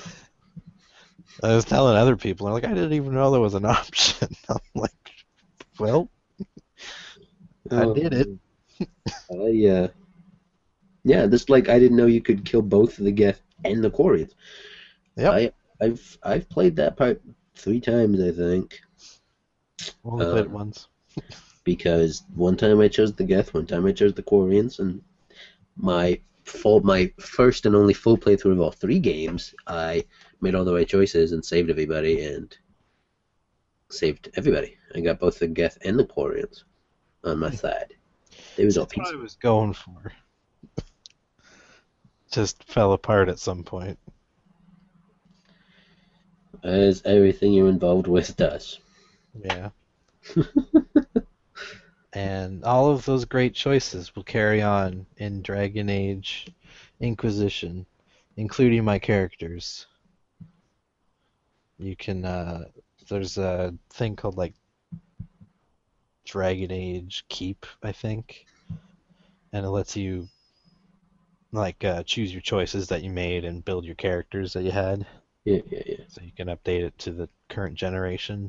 I was telling other people, they're like, I didn't even know there was an option. I'm like, well, I Oh, did it. I, uh, yeah, this like I didn't know you could kill both the Geth and the Quarians. Yep. I, I've I've played that part three times, I think, Only played it um, once. because one time I chose the Geth, one time I chose the Quarians, and my full my first and only full playthrough of all three games, I made all the right choices and saved everybody and saved everybody. I got both the Geth and the Quarians on my side. It was all That's what I peaceful. was going for. Just fell apart at some point. As everything you're involved with does. Yeah. And all of those great choices will carry on in Dragon Age Inquisition, including my characters. You can, uh, there's a thing called like Dragon Age Keep, I think, and it lets you like uh, choose your choices that you made and build your characters that you had, Yeah, yeah, yeah. so you can update it to the current generation.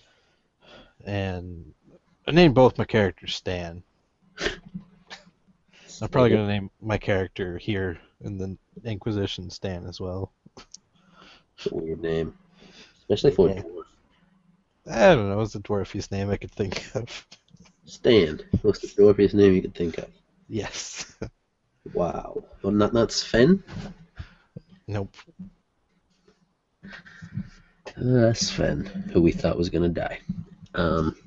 And I named both my characters Stan. I'm probably gonna name my character here in the Inquisition Stan as well. It's a weird name. Especially for Yeah. a dwarf. I don't know, it's the dwarfiest name I could think of. Stan. What's the dwarfiest name you could think of? Yes. Wow. Well, not, not Sven? Nope. Uh, Sven, who we thought was going to die. Um,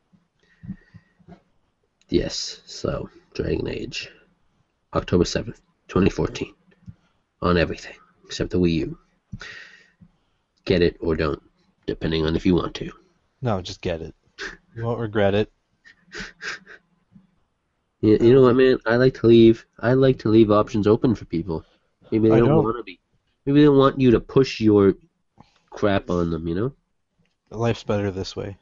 yes, so, Dragon Age. October seventh, twenty fourteen. On everything, except the Wii U. Get it or don't, depending on if you want to. No, just get it. You won't regret it. You, you know what, man? I like to leave. I like to leave options open for people. Maybe they I don't know. want to be. Maybe they don't want you to push your crap on them. You know? Life's better this way.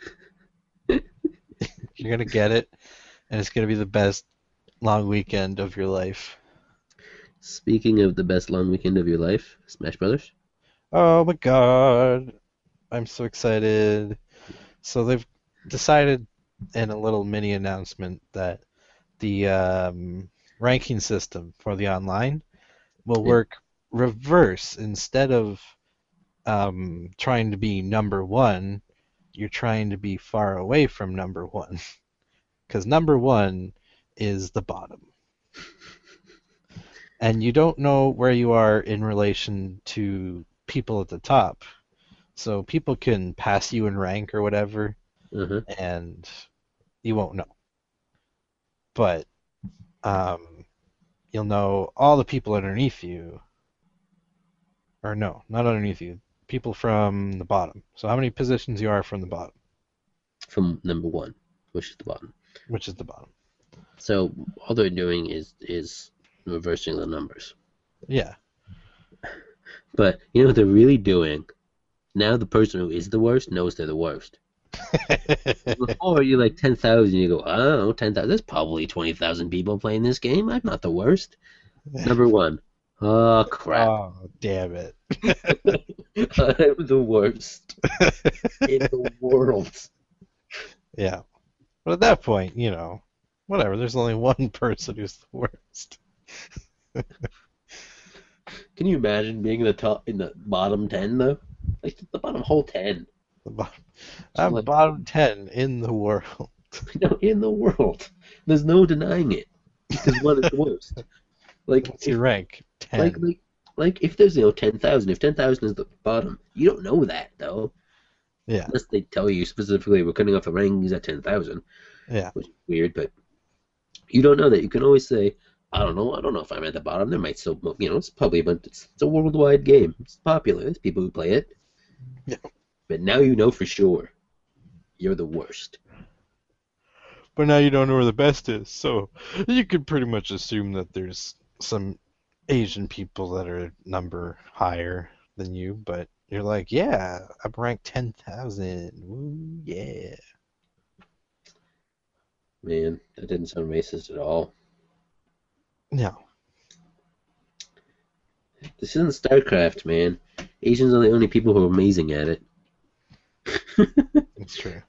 You're gonna get it, and it's gonna be the best long weekend of your life. Speaking of the best long weekend of your life, Smash Brothers. Oh my god. I'm so excited. So they've decided in a little mini announcement that the um, ranking system for the online will Yeah. work reverse. Instead of um, trying to be number one, you're trying to be far away from number one. Because number one is the bottom. And you don't know where you are in relation to people at the top. So people can pass you in rank or whatever, Uh-huh. and you won't know. But um, you'll know all the people underneath you. Or no, not underneath you. People from the bottom. So how many positions you are from the bottom, From number one, which is the bottom. which is the bottom. So all they're doing is is reversing the numbers. Yeah. But you know what they're really doing? Now the person who is the worst knows they're the worst. Before you're like ten thousand, you go, oh, ten thousand. There's probably twenty thousand people playing this game. I'm not the worst. Number one. Oh, crap. Oh, damn it. I'm the worst in the world. Yeah. But at that point, you know, whatever. There's only one person who's the worst. Can you imagine being in the top in the bottom ten though? Like the bottom whole ten. The bottom, I'm like- bottom ten in the world. No, in the world. There's no denying it. Because one is the worst. Like What's if, your rank? ten. like like like if there's you know ten thousand, if ten thousand is the bottom, you don't know that though. Yeah. Unless they tell you specifically we're cutting off the rankings at ten thousand, Yeah. which is weird, but you don't know that. You can always say, I don't know, I don't know if I'm at the bottom. There might still, you know, it's probably, but it's, it's a worldwide game. It's popular. There's people who play it. Yeah. But now you know for sure you're the worst. But now you don't know where the best is, so you could pretty much assume that there's some Asian people that are number higher than you, but you're like, yeah, I'm ranked ten thousand. Woo, yeah. Man, that didn't sound racist at all. No. This isn't StarCraft, man. Asians are the only people who are amazing at it. It's true.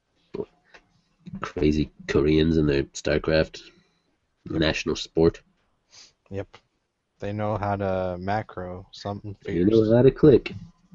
Crazy Koreans and their StarCraft national sport. Yep. They know how to macro something You fierce. know how to click.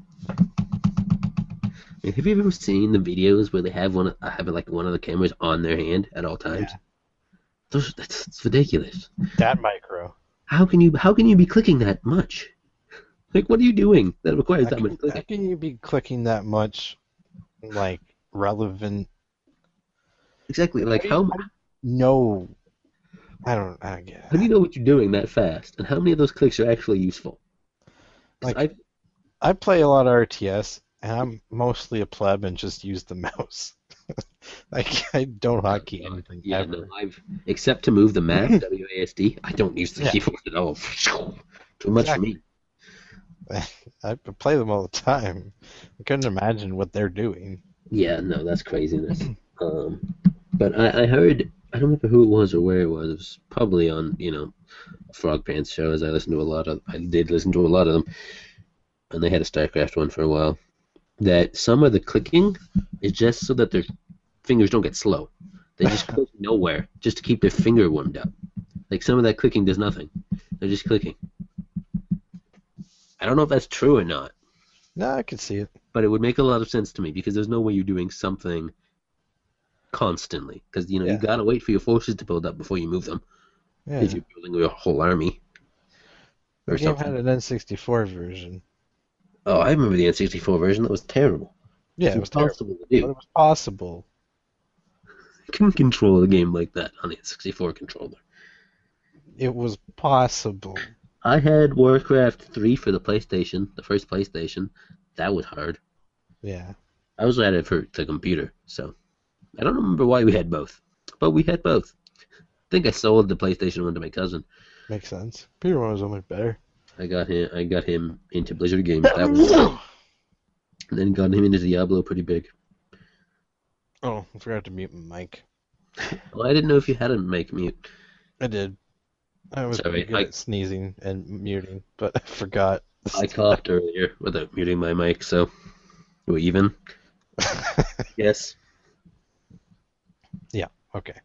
And have you ever seen the videos where they have one have like one of the cameras on their hand at all times? Yeah. Those, that's, that's ridiculous. That micro. How can you how can you be clicking that much? Like, what are you doing that requires How that much can, how clicking? can you be clicking that much, like, relevant? Exactly. Like, how Like, do you, how how do you know? I don't, I get how do you know what you're doing that fast, and how many of those clicks are actually useful? Because Like, I I play a lot of R T S, and I'm mostly a pleb and just use the mouse. Like, I don't oh hotkey god, anything yeah, no, ever. I've except to move the map W A S D, I don't use the Yeah, keyboard at all. Too much for exactly. me. I play them all the time. I couldn't imagine what they're doing. Yeah, no, that's craziness. Um, but I, I heard I don't remember who it was or where it was. It was probably on you know Frog Pants shows. I listened to a lot of. I did listen to a lot of them, and they had a StarCraft one for a while. That some of the clicking is just so that their fingers don't get slow. They just click nowhere just to keep their finger warmed up. Like some of that clicking does nothing. They're just clicking. I don't know if that's true or not, No, I could see it. but it would make a lot of sense to me because there's no way you're doing something constantly because you know you Yeah, gotta wait for your forces to build up before you move them if yeah. you're building your whole army The or game had something. an N sixty-four version. Oh, I remember the N sixty-four version. That was terrible. Yeah, It's it was terrible, impossible to but do. it was possible. You can control a game like that on the N sixty-four controller. It was possible. I had Warcraft three for the PlayStation, the first PlayStation. That was hard. Yeah, I also had it for the computer, so I don't remember why we had both, but we had both. I think I sold the PlayStation one to my cousin. makes sense. Peter one was so much better. I got him. I got him into Blizzard games. That was fun. And then got him into Diablo pretty big. Oh, I forgot to mute my mic. Well, I didn't know if you had a make mute. I did. I was pretty Sorry, good I at sneezing and muting, but I forgot. I coughed earlier without muting my mic, so we're even. Yes. Yeah, okay.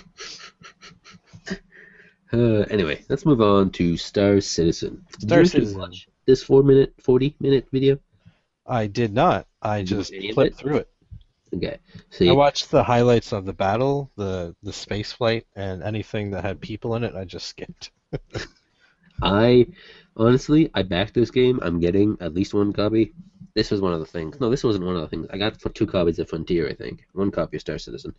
Uh, anyway, let's move on to Star Citizen. Did Star you actually Citizen. watch this four minute, forty minute video? I did not. I Did you watch just any of flipped it? through it. Okay. I See, watched the highlights of the battle, the the space flight, and anything that had people in it, I just skipped. I honestly, I backed this game. I'm getting at least one copy. This was one of the things. No, this wasn't one of the things. I got two copies of Frontier, I think. One copy of Star Citizen.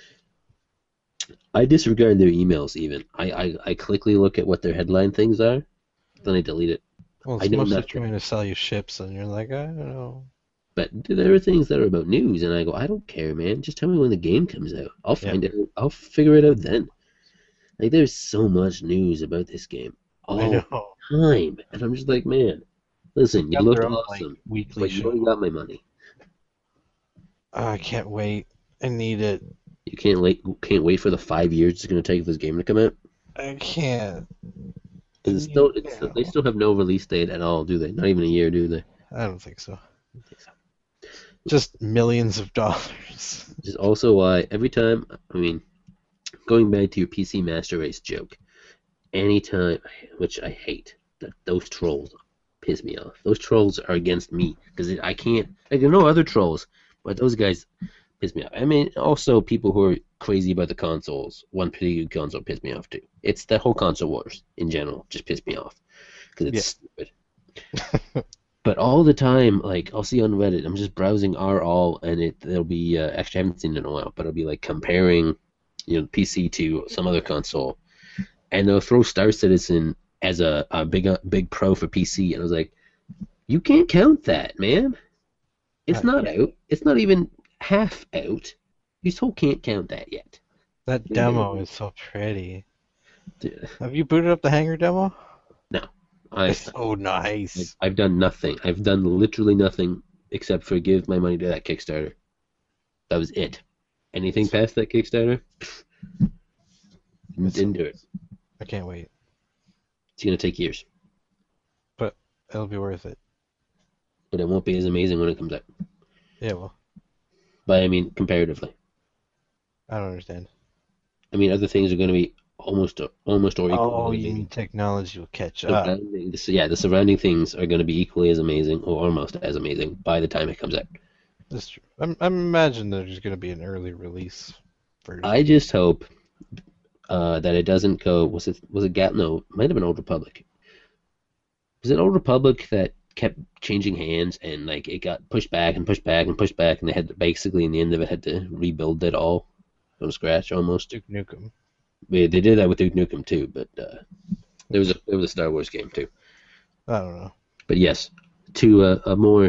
I disregard their emails even. I, I, I quickly look at what their headline things are, then I delete it. Well, I it's know mostly nothing. trying to sell you ships, and you're like, I don't know. But there are things that are about news, and I go, I don't care, man. Just tell me when the game comes out. I'll Yeah, find it. I'll figure it out then. Like, there's so much news about this game I all know. the time, and I'm just like, man, listen, you Got look their own like awesome, weekly but you show. already got my money. Oh, I can't wait. I need it. You can't wait. Can't wait for the five years it's going to take for this game to come out. I can't. Because it's still, it's still, they still have no release date at all, do they? Not even a year, do they? I don't think so. Just millions of dollars. Which is also why every time, I mean, going back to your P C Master Race joke, anytime, which I hate, that those trolls piss me off. Those trolls are against me because I can't. Like, there are no other trolls, but those guys piss me off. I mean, also people who are crazy about the consoles. One particular console piss me off too. It's the whole console wars in general just piss me off because it's Yeah. stupid. But all the time, like, I'll see on Reddit, I'm just browsing R all, and it there'll be uh, actually I haven't seen it in a while, but it'll be like comparing, you know, P C to some other console, and they'll throw Star Citizen as a, a big uh, big pro for P C, and I was like, you can't count that, man. It's Not not out. It's not even half out. You still can't count that yet. That You're demo gonna- is so pretty. Dude, Have you booted up the hangar demo? no, I It's so nice. I've done nothing. I've done literally nothing except for give my money to that Kickstarter. That was it. Anything past that Kickstarter? It's- Didn't do it. I can't wait. It's gonna take years, But it'll be worth it. but it won't be as amazing when it comes out. Yeah, well, But I mean, comparatively, I don't understand. I mean, other things are gonna be almost, almost or equal. Oh, you mean technology will catch up. surrounding, the, yeah, the surrounding things are gonna be equally as amazing or almost as amazing by the time it comes out. That's true. I'm, I'm imagining there's going to be an early release version. I just hope uh, that it doesn't go. Was it was it Gal? No, it might have been Old Republic. Was it Old Republic that kept changing hands and like it got pushed back and pushed back and pushed back and they had to basically in the end of it had to rebuild it all from scratch almost. Duke Nukem. Yeah, they did that with Duke Nukem too, but uh, there was a there was a Star Wars game too. I don't know. But yes, to uh, a more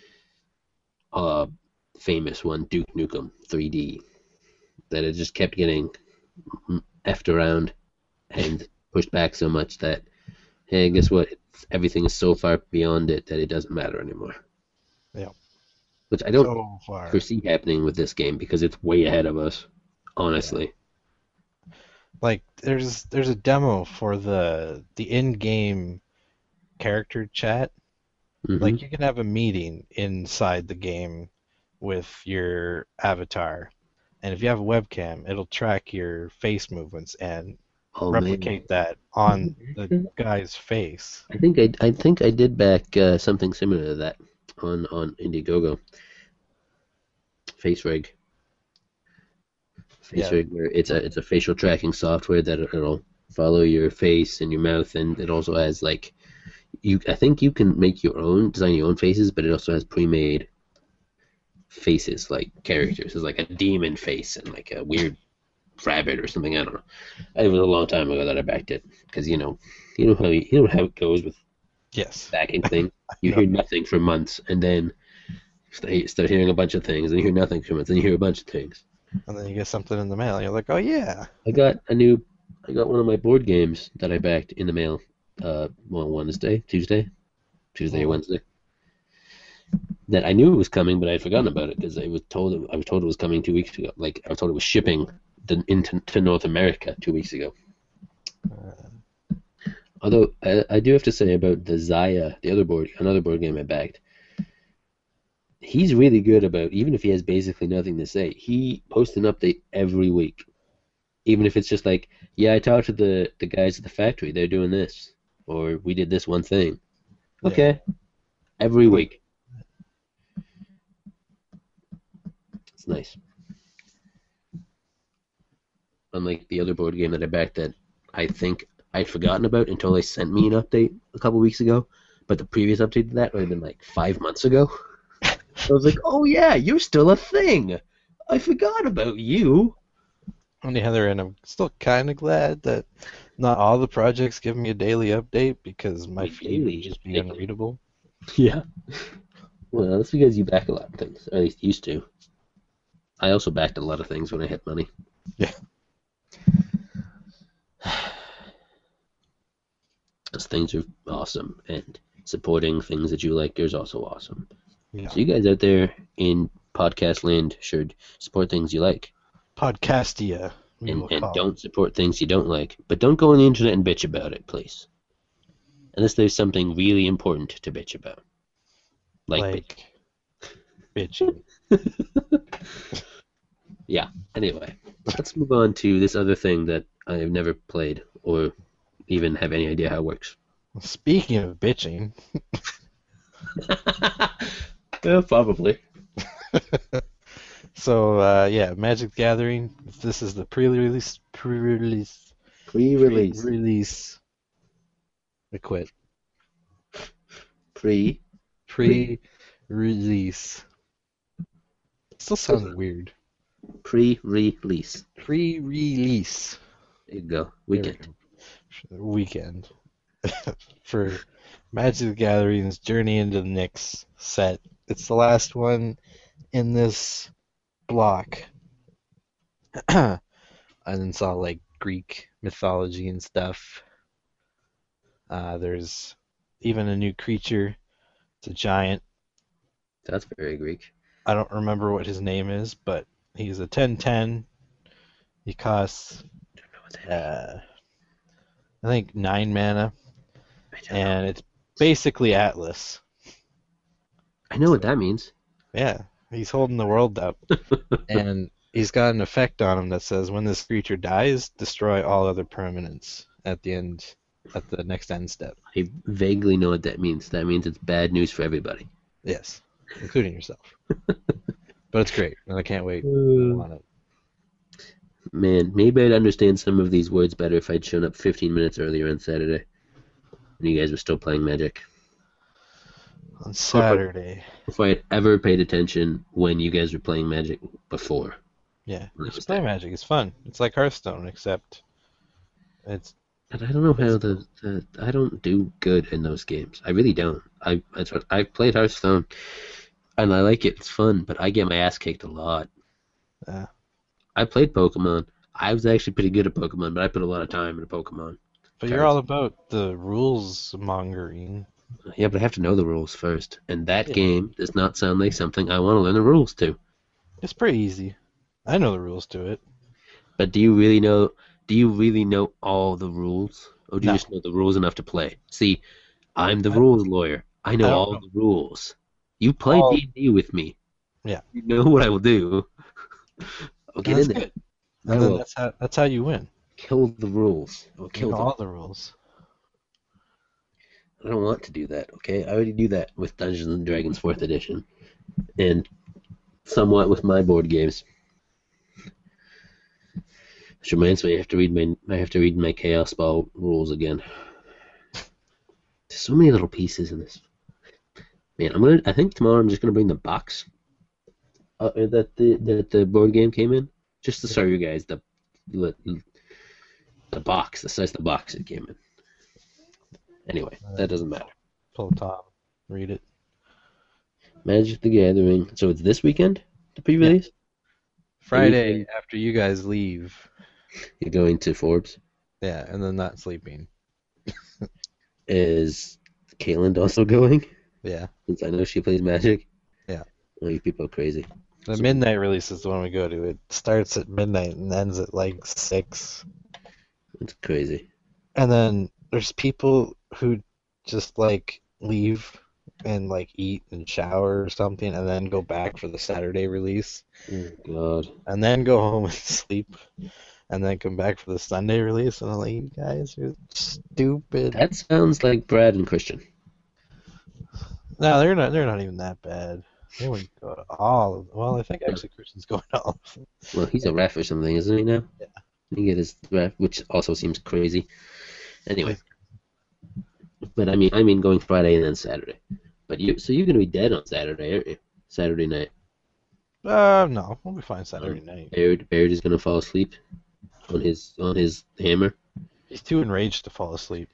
uh, famous one, Duke Nukem three D, that it just kept getting effed around and pushed back so much that, hey, guess what? Everything is so far beyond it that it doesn't matter anymore. Yeah. Which I don't So far. foresee happening with this game because it's way ahead of us, honestly. Like there's there's a demo for the the in-game character chat. Mhm. Like you can have a meeting inside the game with your avatar, and if you have a webcam, it'll track your face movements and Oh, man. replicate that on the guy's face. I think I, I think I did back uh, something similar to that on, on Indiegogo. FaceRig. FaceRig, where it's a it's a facial tracking software that it'll follow your face and your mouth, and it also has like you. I think you can make your own, design your own faces, but it also has pre-made faces like characters. It's like a demon face and like a weird rabbit or something. I don't know. It was a long time ago that I backed it because you know, you know how you, you know how it goes with Yes. backing things. You know. hear nothing for months, and then you start hearing a bunch of things, and you hear nothing for months, and you hear a bunch of things. And then you get something in the mail. You're like, oh yeah. I got a new, I got one of my board games that I backed in the mail. Uh, well, Wednesday, Tuesday, Tuesday or Oh. Wednesday. That I knew it was coming, but I had forgotten about it because I was told I was told it was coming two weeks ago. Like I was told it was shipping the, into to North America two weeks ago. Uh, Although I, I do have to say about the Zaya, the other board, another board game I backed. He's really good about, even if he has basically nothing to say, he posts an update every week. Even if it's just like, yeah, I talked to the, the guys at the factory, they're doing this. Or we did this one thing. Yeah. Okay. Every week. It's nice. Unlike the other board game that I backed that I think I'd forgotten about until they sent me an update a couple weeks ago. But the previous update to that would have been like five months ago. I was like, oh yeah, you're still a thing. I forgot about you. On the other end, I'm still kind of glad that not all the projects give me a daily update because my Wait, feed daily? would just be unreadable. Yeah. Well, that's because you back a lot of things, or at least used to. I also backed a lot of things when I had money. Yeah. Because things are awesome, and supporting things that you like is also awesome. Yeah. So you guys out there in podcast land should support things you like, Podcastia. we and, will and call don't support things you don't like. But don't go on the internet and bitch about it, please. Unless there's something really important to bitch about. Like, like bitching. yeah, anyway. Let's move on to this other thing that I've never played or even have any idea how it works. Speaking of bitching, Yeah, probably. so uh, yeah, Magic the Gathering. This is the pre-release, pre-release, Pre-release. pre-release. I quit. Pre. Pre-release. Still sounds weird. Pre-release. Pre-release. There you go. There we Weekend. go. Weekend for Magic the Gathering's Journey into the Nyx set. It's the last one in this block. And then saw like Greek mythology and stuff. Uh, there's even a new creature. It's a giant. That's very Greek. I don't remember what his name is, but he's a ten ten. He costs, Don't know what that uh, I think, nine mana, I don't know. and it's basically Atlas. I know what that means. Yeah, he's holding the world up, and he's got an effect on him that says when this creature dies, destroy all other permanents at the end, at the next end step. I vaguely know what that means. That means it's bad news for everybody. Yes, including yourself. But it's great, and I can't wait. I want it. man, maybe I'd understand some of these words better if I'd shown up fifteen minutes earlier on Saturday. And you guys were still playing Magic. On Saturday. If I had ever paid attention when you guys were playing Magic before. Yeah, you should play Magic. It's fun. It's like Hearthstone, except it's. But I don't know how the, the I don't do good in those games. I really don't. I that's what I've played Hearthstone, and I like it. It's fun, but I get my ass kicked a lot. Yeah. I played Pokemon. I was actually pretty good at Pokemon, but I put a lot of time into Pokemon. But you're all about the rules mongering. Yeah, but I have to know the rules first, and that Yeah. game does not sound like something I want to learn the rules to. It's pretty easy. I know the rules to it. But do you really know? Do you really know all the rules, or do you No. just know the rules enough to play? See, I'm the I- rules lawyer. I know I don't all know. the rules. You play All- D and D with me. Yeah. You know what I will do. I'll get That's in there. good. I And then will that's how that's how you win. kill the rules. I will You kill know them. all the rules. I don't want to do that, okay? I already do that with Dungeons and Dragons fourth edition. And somewhat with my board games. Which reminds me I have to read my I have to read my Chaos Ball rules again. There's so many little pieces in this. Man, I'm gonna I think tomorrow I'm just gonna bring the box uh, that the that the board game came in. Just to show you guys the the box, the size of the box it came in. Anyway, that doesn't matter. Pull Tom. Read it. Magic the Gathering. So it's this weekend, the pre-release? Friday after you guys leave. You're going to Forbes. Yeah, and then not sleeping. Is Kayland also going? Yeah. Since I know she plays Magic. Yeah. Oh, you people are crazy. The midnight release is the one we go to. It starts at midnight and ends at like six. It's crazy. And then there's people who just like leave and like eat and shower or something and then go back for the Saturday release Oh, God. and then go home and sleep and then come back for the Sunday release. And I'm like, you guys are stupid. That sounds like Brad and Christian. No, they're not. They're not even that bad. They would go to all of. Well, I think actually Christian's going to all of them. Well, he's a ref or something, isn't he now? Yeah. He get his ref, which also seems crazy. Anyway. But I mean, I mean going Friday and then Saturday. But you, so you're gonna be dead on Saturday, aren't you? Saturday night. Uh, no, we'll be fine Saturday night. Baird, Baird is gonna fall asleep on his on his hammer. He's too enraged to fall asleep.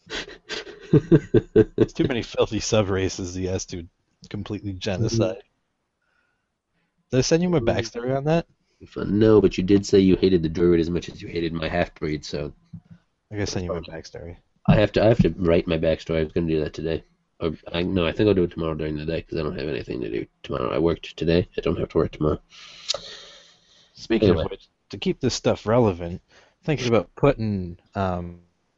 There's too many filthy sub races he has to completely genocide. Did I send you my backstory on that? No, but you did say you hated the druid as much as you hated my half breed, so I gotta send you my backstory. I have to I have to write my backstory. I was gonna do that today. Or I no, I think I'll do it tomorrow during the day because I don't have anything to do tomorrow. I worked today. I don't have to work tomorrow. Speaking Anyway. of which, to keep this stuff relevant, thinking about putting um,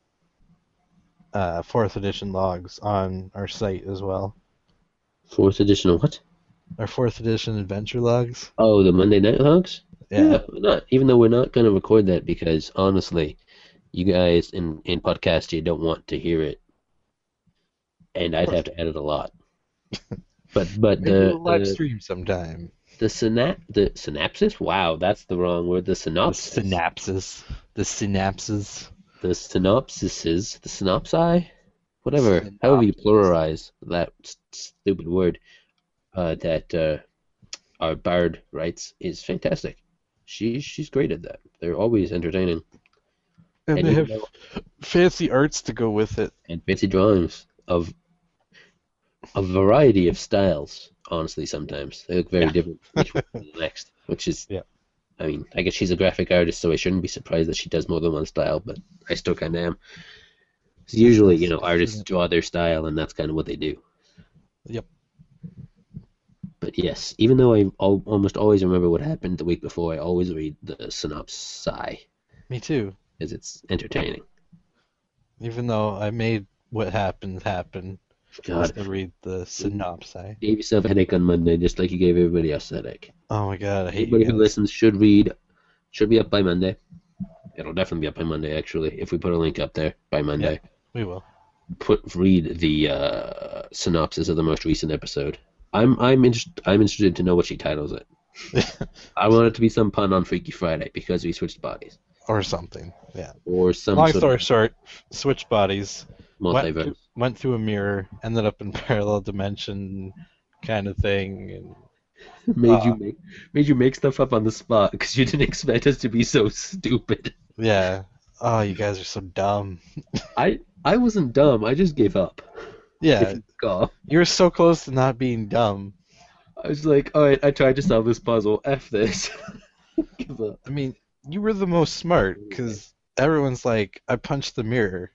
uh, fourth edition logs on our site as well. Fourth edition of what? Our fourth edition adventure logs. Oh, the Monday Night Hogs? Yeah. why not. Even though we're not gonna record that because honestly, you guys in in podcast you don't want to hear it, and I'd have to edit a lot. But but Maybe the we'll live the, stream sometime. the synap the synapses. Wow, that's the wrong word. The The synopsis. synapses. The synapses. The synopsises. The synopsi. Whatever. However you Synopsis. pluralize that s- stupid word. Uh, that uh, our bard writes is fantastic. She she's great at that. They're always entertaining. And And they even have though- fancy arts to go with it. and fancy drawings of a variety of styles. Honestly, sometimes they look very Yeah. different from each one to the next, which is, Yeah. I mean, I guess she's a graphic artist, so I shouldn't be surprised that she does more than one style, but I still kind of am. So usually, you know, artists draw their style, and that's kind of what they do. Yep. But yes, even though I al- almost always remember what happened the week before, I always read the synopsis Me too. because it's entertaining. Even though I made what happened happen, I God, still read the synopsis. gave yourself a headache on Monday, just like you gave everybody else a headache. Oh my god, I hate Anybody you who guys. listens should read. Should be up by Monday. It'll definitely be up by Monday, actually, if we put a link up there by Monday. We will. Put read the uh, synopsis of the most recent episode. I'm I'm interested. I'm interested to know what she titles it. I want it to be some pun on Freaky Friday because we switched bodies. Or something. Yeah. Or some Long sort story of short, switched bodies, went multiverse. through, went through a mirror, ended up in parallel dimension kind of thing, and Made uh, you make made you make stuff up on the spot because you didn't expect us to be so stupid. yeah. Oh, you guys are so dumb. I I wasn't dumb. I just gave up. If Yeah, you recall, you were so close to not being dumb. I was like, all right, I tried to solve this puzzle. F this. Give up. I mean, you were the most smart because everyone's like, I punched the mirror.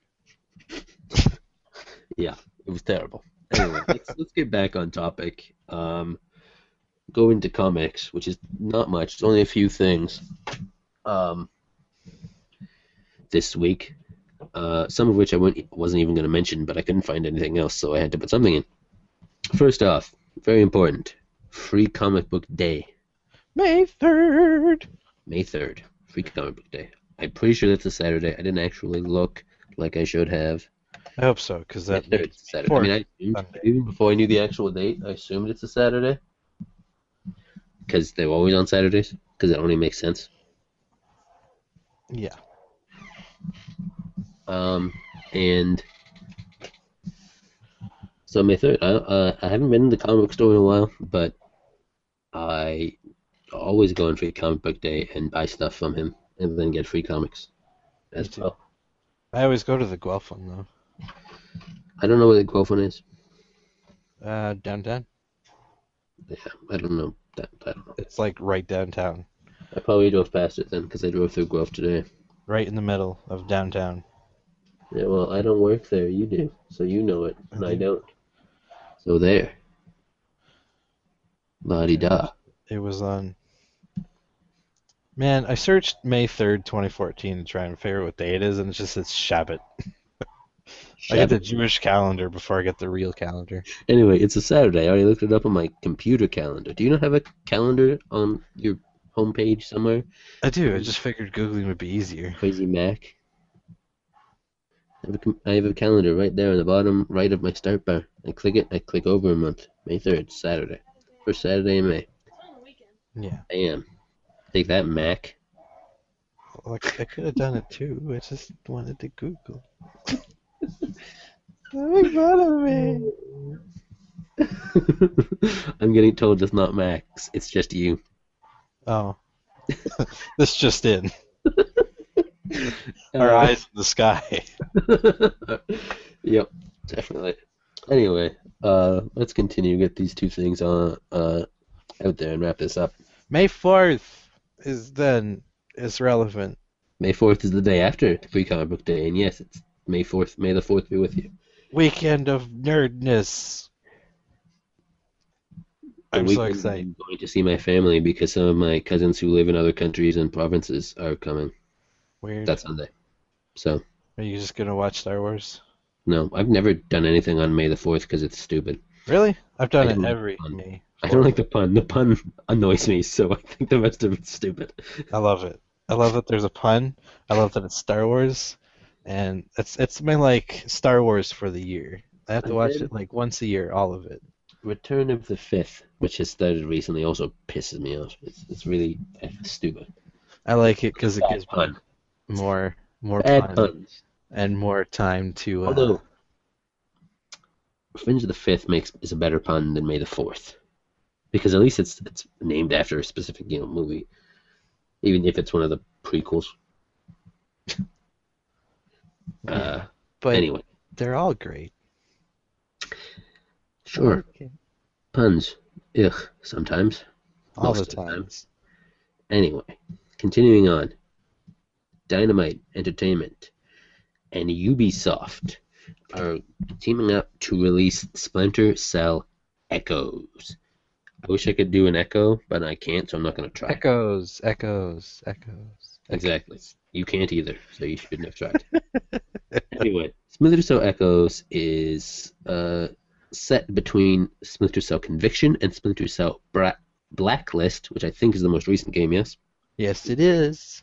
Yeah, it was terrible. Anyway, let's let's get back on topic. Um, go into comics, which is not much. It's only a few things. Um, this week, uh, some of which I wouldn't, wasn't even going to mention, but I couldn't find anything else, so I had to put something in. First off, very important, Free Comic Book Day, May third. May third, Free Comic Book Day. I'm pretty sure that's a Saturday. I didn't actually look like I should have. I hope so, because that May third, makes it's Saturday. I mean, I assumed, Sunday. even before I knew the actual date, I assumed it's a Saturday. Because they're always on Saturdays. Because it only makes sense. Yeah. Um, and so May third, I, uh, I haven't been in the comic book store in a while, but I always go on Free Comic Book Day and buy stuff from him, and then get free comics Me as too. well. I always go to the Guelph one, though. I don't know where the Guelph one is. Uh, downtown. Yeah, I don't know that. I don't know. It's like right downtown. I probably drove past it then, because I drove through Guelph today. Right in the middle of downtown. Yeah, well, I don't work there. You do, so you know it, and I Mhm. don't. So there. La-di-da. It was on. Man, I searched May third, twenty fourteen to try and figure out what day it is, and it just says Shabbat. I get the Jewish calendar before I get the real calendar. Anyway, it's a Saturday. I already looked it up on my computer calendar. Do you not have a calendar on your homepage somewhere? I do. I just figured Googling would be easier. Crazy Mac. I have, a, com- I have a calendar right there on the bottom right of my start bar. I click it, I click over a month. May third, Saturday. First Saturday in May. Yeah. I am. Take that, Mac. Like, I could have done it too. I just wanted to Google. Make fun of me. I'm getting told it's not Max. It's just you. Oh. This just in. Our Uh, eyes in the sky. Yep, definitely. Anyway, uh, let's continue. Get these two things on uh out there and wrap this up. May fourth is then is relevant. May fourth is the day after Free Comic Book Day, and yes, it's May fourth. May the fourth be with you. Weekend of nerdness. The I'm so weekend excited. I'm going to see my family because some of my cousins who live in other countries and provinces are coming Weird. that Sunday. So, Are you just gonna watch Star Wars? no, I've never done anything on May the fourth because it's stupid. Really? I've done I it don't like every fun. May. I don't like the pun. The pun annoys me, so I think the rest of it's stupid. I love it. I love that there's a pun. I love that it's Star Wars, and it's it's my like Star Wars for the year. I have to And watch then- it like once a year, all of it. Return of the Fifth, which has started recently, also pisses me off. It's it's really stupid. I like it because it Bad gives me pun. more more Bad pun puns. and more time to. Uh, Although Revenge of the Fifth makes is a better pun than May the Fourth, because at least it's it's named after a specific you know movie, even if it's one of the prequels. Uh, but anyway, they're all great. sure, Okay. puns. Ugh, sometimes. All Most the of the time. times. Anyway, continuing on. Dynamite Entertainment and Ubisoft are teaming up to release Splinter Cell Echoes. I wish I could do an echo, but I can't, so I'm not going to try. Echoes, echoes, echoes. Exactly. You can't either, so you shouldn't have tried. Anyway, Splinter Cell Echoes is uh, set between Splinter Cell Conviction and Splinter Cell Bra- Blacklist, which I think is the most recent game, yes? Yes, it is.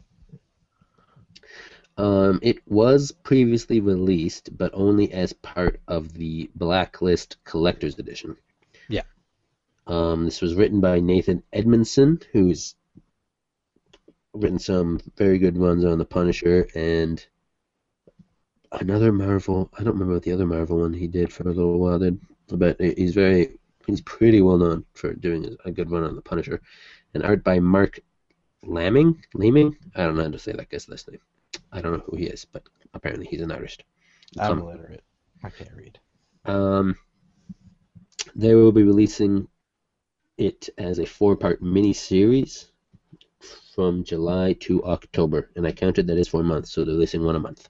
Um, it was previously released, but only as part of the Blacklist Collector's Edition. Yeah. Um, this was written by Nathan Edmondson, who's written some very good ones on The Punisher and another Marvel. I don't remember what the other Marvel one he did for a little while did, but he's very he's pretty well known for doing a good one on The Punisher. And art by Mark Lamming. Laming? I don't know how to say that guy's last name. I don't know who he is, but apparently he's an artist. I'm Um, illiterate. I can't read. um, they will be releasing it as a four-part mini-series from July to October, and I counted that as four months, so they're releasing one a month.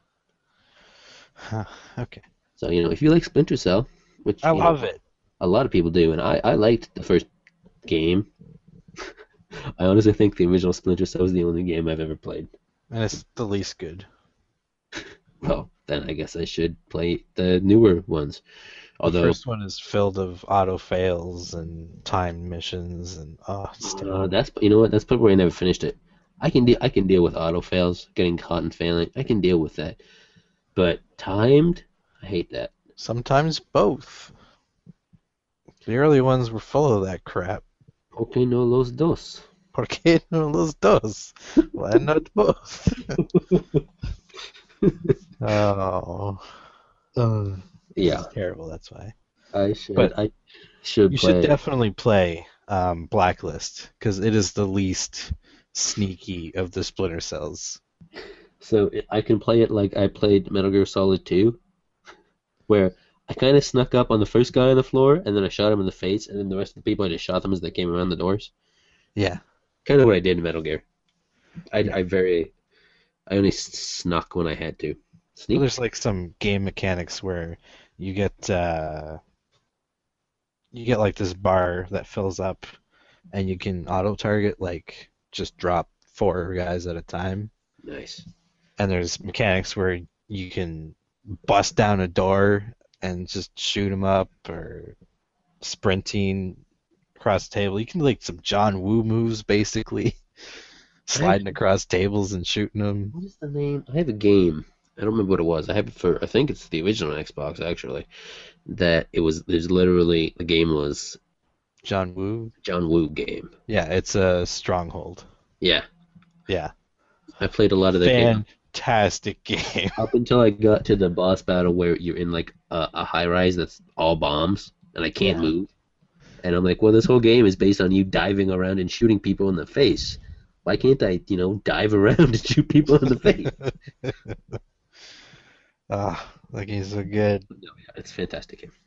Huh, okay. So, you know, if you like Splinter Cell, which I you love know, it. a lot of people do, and I, I liked the first game. I honestly think the original Splinter Cell was the only game I've ever played. And it's the least good. Well, then I guess I should play the newer ones. Although The first one is filled of auto fails and timed missions and oh, it's uh, terrible. that's you know what that's probably why I never finished it. I can de- I can deal with auto fails, getting caught and failing. I can deal with that, but timed, I hate that. Sometimes both. The early ones were full of that crap. Okay, no los dos. ¿Por qué no los dos? Why not both? Oh, Uh, yeah, it's terrible. That's why. I should But I should you play. should definitely play um, Blacklist because it is the least sneaky of the Splinter Cells. So I can play it like I played Metal Gear Solid two, where I kind of snuck up on the first guy on the floor, and then I shot him in the face, and then the rest of the people I just shot them as they came around the doors. Yeah. Kind of what I did in Metal Gear. I, Yeah. I very, I only s- snuck when I had to. Well, Sneak? there's like some game mechanics where you get uh, you get like this bar that fills up, and you can auto target like just drop four guys at a time. Nice. And there's mechanics where you can bust down a door and just shoot them up, or sprinting across the table. You can do like some John Woo moves basically, sliding across tables and shooting them. What is the name? I have a game. I don't remember what it was. I have it for, I think it's the original Xbox actually. That it was, there's literally, the game was John Woo. John Woo game. Yeah, it's a Stronghold. Yeah. Yeah. I played a lot of that game. Fantastic game. Up until I got to the boss battle where you're in like a, a high rise that's all bombs and I can't Yeah. move. And I'm like, well, this whole game is based on you diving around and shooting people in the face. Why can't I, you know, dive around and shoot people in the face? Ah, that game's so good. No, yeah, it's a fantastic game.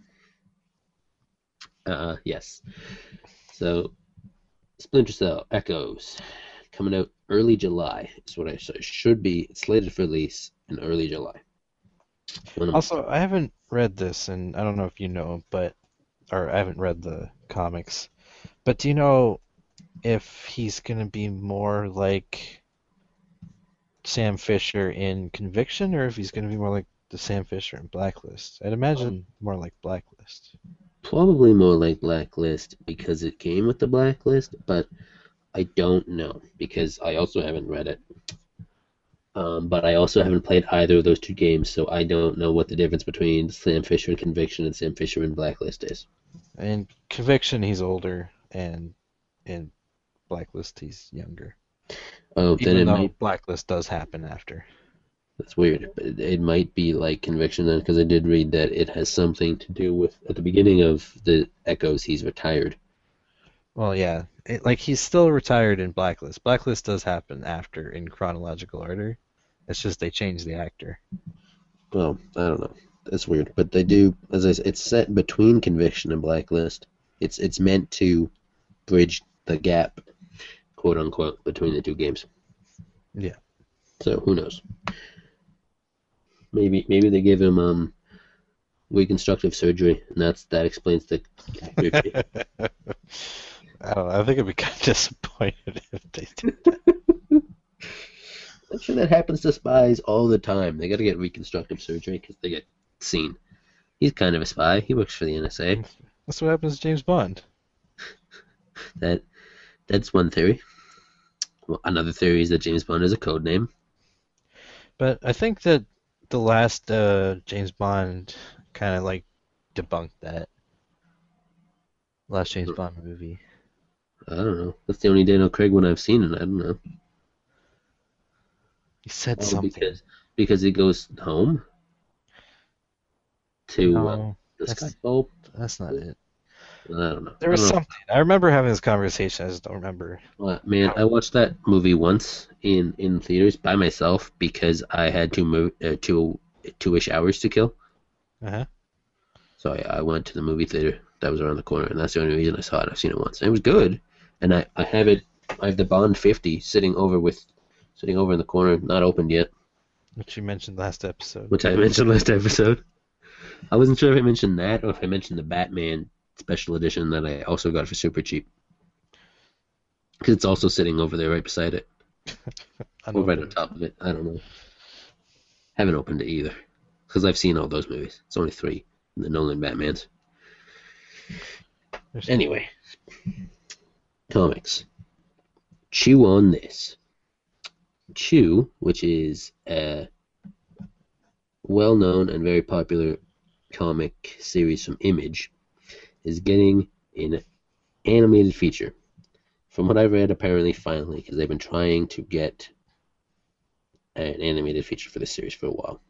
Uh, yes. So, Splinter Cell Echoes coming out early July is what I said. It should be it's slated for release in early July. One of- Also, I haven't read this, and I don't know if you know, but or I haven't read the comics. But do you know if he's gonna be more like Sam Fisher in Conviction, or if he's gonna be more like the Sam Fisher in Blacklist? I'd imagine more like Blacklist. Probably more like Blacklist because it came with the Blacklist, but I don't know because I also haven't read it. Um, but I also haven't played either of those two games, so I don't know what the difference between Sam Fisher in Conviction and Sam Fisher in Blacklist is. In Conviction, he's older, and in Blacklist, he's younger. Oh, then Even it though might. Blacklist does happen after. That's weird. But it, it might be like Conviction then, because I did read that it has something to do with at the beginning of the Echoes, he's retired. Well, yeah, it, like he's still retired in Blacklist. Blacklist does happen after in chronological order. It's just they changed the actor. Well, I don't know. That's weird. But they do, as I said, it's set between Conviction and Blacklist. It's it's meant to bridge the gap, quote unquote, between the two games. Yeah. So who knows? Maybe maybe they gave him um reconstructive surgery, and that's that explains the. I don't know. I think I'd be kind of disappointed if they did that. I'm sure that happens to spies all the time. They got to get reconstructive surgery because they get seen. He's kind of a spy. He works for the N S A. That's what happens to James Bond. That that's one theory. Well, another theory is that James Bond is a code name. But I think that the last uh, James Bond kind of like debunked that. Last James Bond movie. I don't know. That's the only Daniel Craig one I've seen, and I don't know. He said Oh, something. because because he goes home to uh, No, the that's Skyfall. that's not it. I don't know. There I was don't know. something. I remember having this conversation. I just don't remember. Uh, man, I watched that movie once in, in theaters by myself because I had two mo- uh, two two-ish hours to kill. Uh huh. So I, I went to the movie theater that was around the corner, and that's the only reason I saw it. I've seen it once, and it was good. And I, I have it. I have the Bond fifty sitting over with sitting over in the corner, not opened yet, Which you mentioned last episode. which I mentioned last episode. I wasn't sure if I mentioned that or if I mentioned the Batman special edition that I also got for super cheap. Because it's also sitting over there right beside it. Or right on top of it. I don't know. Haven't opened it either. Because I've seen all those movies. It's only three. The Nolan Batmans. There's- Anyway. Comics. Chew on this. Chew, which is a well-known and very popular comic series from Image, is getting an animated feature. From what I read, apparently, finally, because they've been trying to get an animated feature for this series for a while.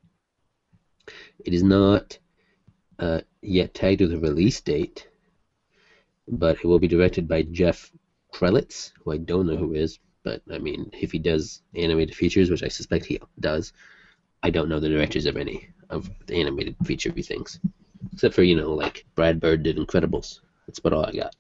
It is not uh, yet tagged with a release date, but it will be directed by Jeff Krelitz, who I don't know who is, but I mean, if he does animated features, which I suspect he does, I don't know the directors of any of the animated feature things, except for, you know, like Brad Bird did Incredibles. That's about all I got.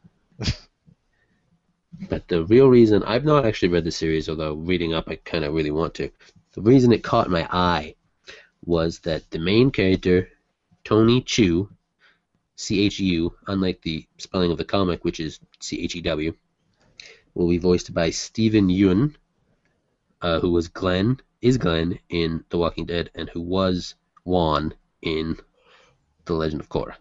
But the real reason, I've not actually read the series, although reading up I kind of really want to. The reason it caught my eye was that the main character, Tony Chu, C H U, unlike the spelling of the comic, which is C H E W, will be voiced by Steven Yeun, uh, who was Glenn, is Glenn in The Walking Dead, and who was Juan in The Legend of Korra.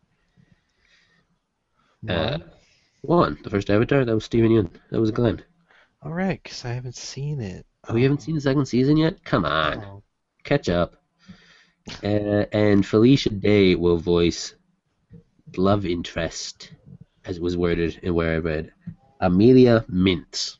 Uh, Juan, the first Avatar, that was Steven Yeun. That was Glenn. All right, because I haven't seen it. Oh, you haven't seen the second season yet? Come on. Oh. Catch up. Uh, and Felicia Day will voice love interest, as it was worded and where I read, Amelia Mintz,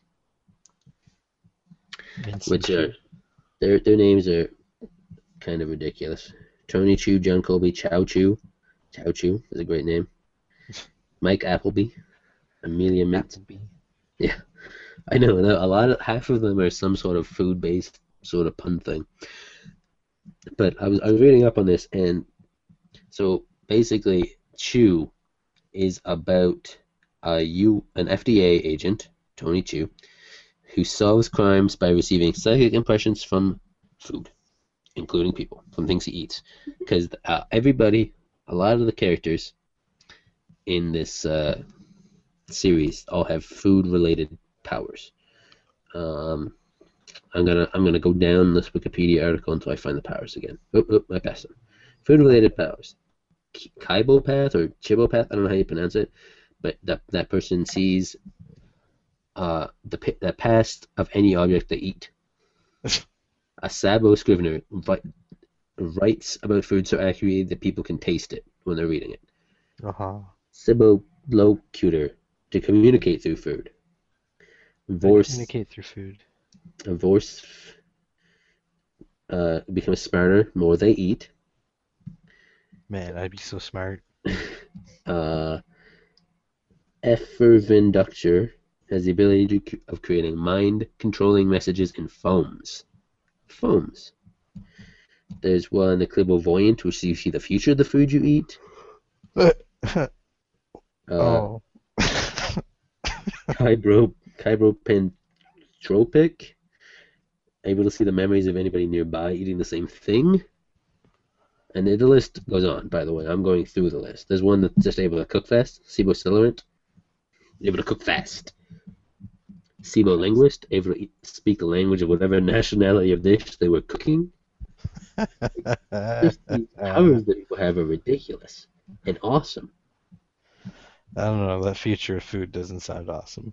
Vincent which Chu. are their their names are kind of ridiculous. Tony Chu, John Colby, Chow Chu, Chow Chu is a great name. Mike Appleby, Amelia Mintz. Appleby. Yeah, I know. A lot of half of them are some sort of food-based sort of pun thing. But I was I was reading up on this, and so basically, Chu is about a U an F D A agent, Tony Chu, who solves crimes by receiving psychic impressions from food, including people, from things he eats. Because uh, everybody, a lot of the characters in this uh, series all have food-related powers. Um, I'm gonna I'm gonna go down this Wikipedia article until I find the powers again. Oop, oop, I passed them. Food-related powers. Kybopath or Chibopath, I don't know how you pronounce it, but that that person sees uh, the the past of any object they eat. A Sabo Scrivener writes about food so accurately that people can taste it when they're reading it. Uh-huh. Sibolocutor, to communicate through food. Vorse, Communicate through food. Vorse uh, becomes smarter more they eat. Man, I'd be so smart. Uh, Effervinducture has the ability to, of creating mind-controlling messages in foams. Foams. There's one, the Clairvoyant, which you see the future of the food you eat. Uh, oh. Kybro, Kybropentropic, able to see the memories of anybody nearby eating the same thing. And the list goes on, by the way. I'm going through the list. There's one that's just able to cook fast, Sibo-Celerant, able to cook fast. Sibo-Linguist, able to eat, speak the language of whatever nationality of dish they were cooking. Just the powers that people have are ridiculous and awesome. I don't know, that future of food doesn't sound awesome.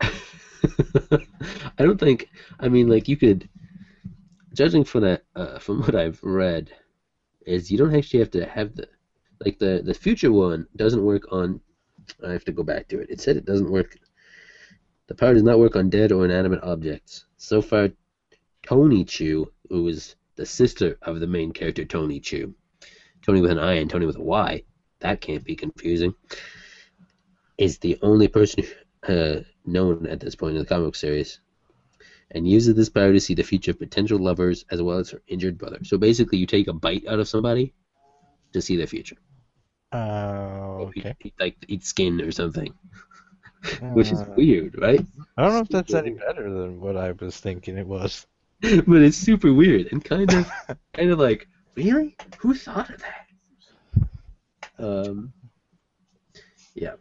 I don't think, I mean, like, you could, judging from that, uh, from what I've read, is you don't actually have to have the, like, the, the future one doesn't work on I have to go back to it. It said it doesn't work. The power does not work on dead or inanimate objects. So far, Tony Chu, who is the sister of the main character, Tony Chu, Tony with an I and Tony with a Y, that can't be confusing, is the only person uh, known at this point in the comic book series, and uses this power to see the future of potential lovers as well as her injured brother. So basically, you take a bite out of somebody to see their future. Uh, okay. Eat, like eat skin or something, which is Uh, weird, right? I don't know if that's any better than what I was thinking it was. But it's super weird and kind of, kind of like, really? Who thought of that? Um, yeah.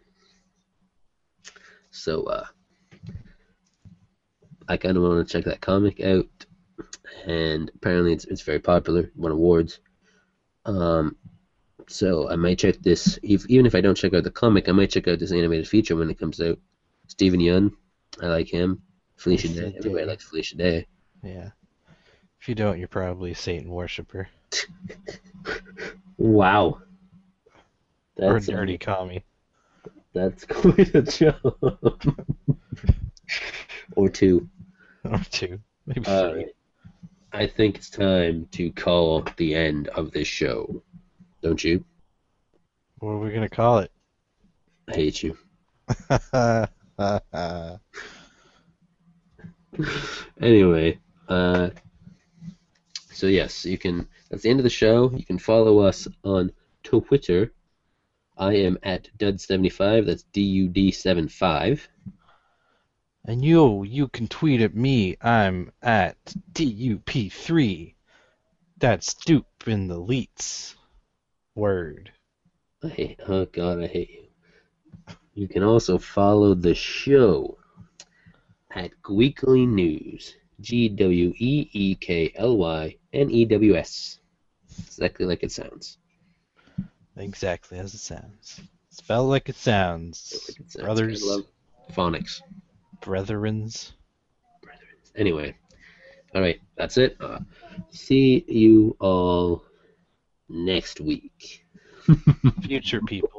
So, uh, I kind of want to check that comic out, and apparently it's it's very popular, won awards. Um, so I might check this, if, even if I don't check out the comic, I might check out this animated feature when it comes out. Steven Yeun, I like him. Felicia Day, everybody likes Felicia Day. Yeah. If you don't, you're probably a Satan worshiper. Wow. Or a That's dirty a, commie. That's quite a job. Or two. Or two. Maybe three. All right. I think it's time to call the end of this show. Don't you? What are we going to call it? I hate you. Anyway, uh, so yes, you can. That's the end of the show. You can follow us on Twitter. I am at Dud seventy-five. That's D U D seventy-five. And you, you can tweet at me. I'm at D U P three. That's Dupe in the Leets. Word. I hate. Oh God, I hate you. You can also follow the show at Weekly News. G W E E K L Y N E W S. Exactly like it sounds. Exactly as it sounds. Spell like it sounds. Like it sounds. Brothers. I love phonics. Brethrens. Anyway, all right, that's it. Uh, see you all next week. Future people.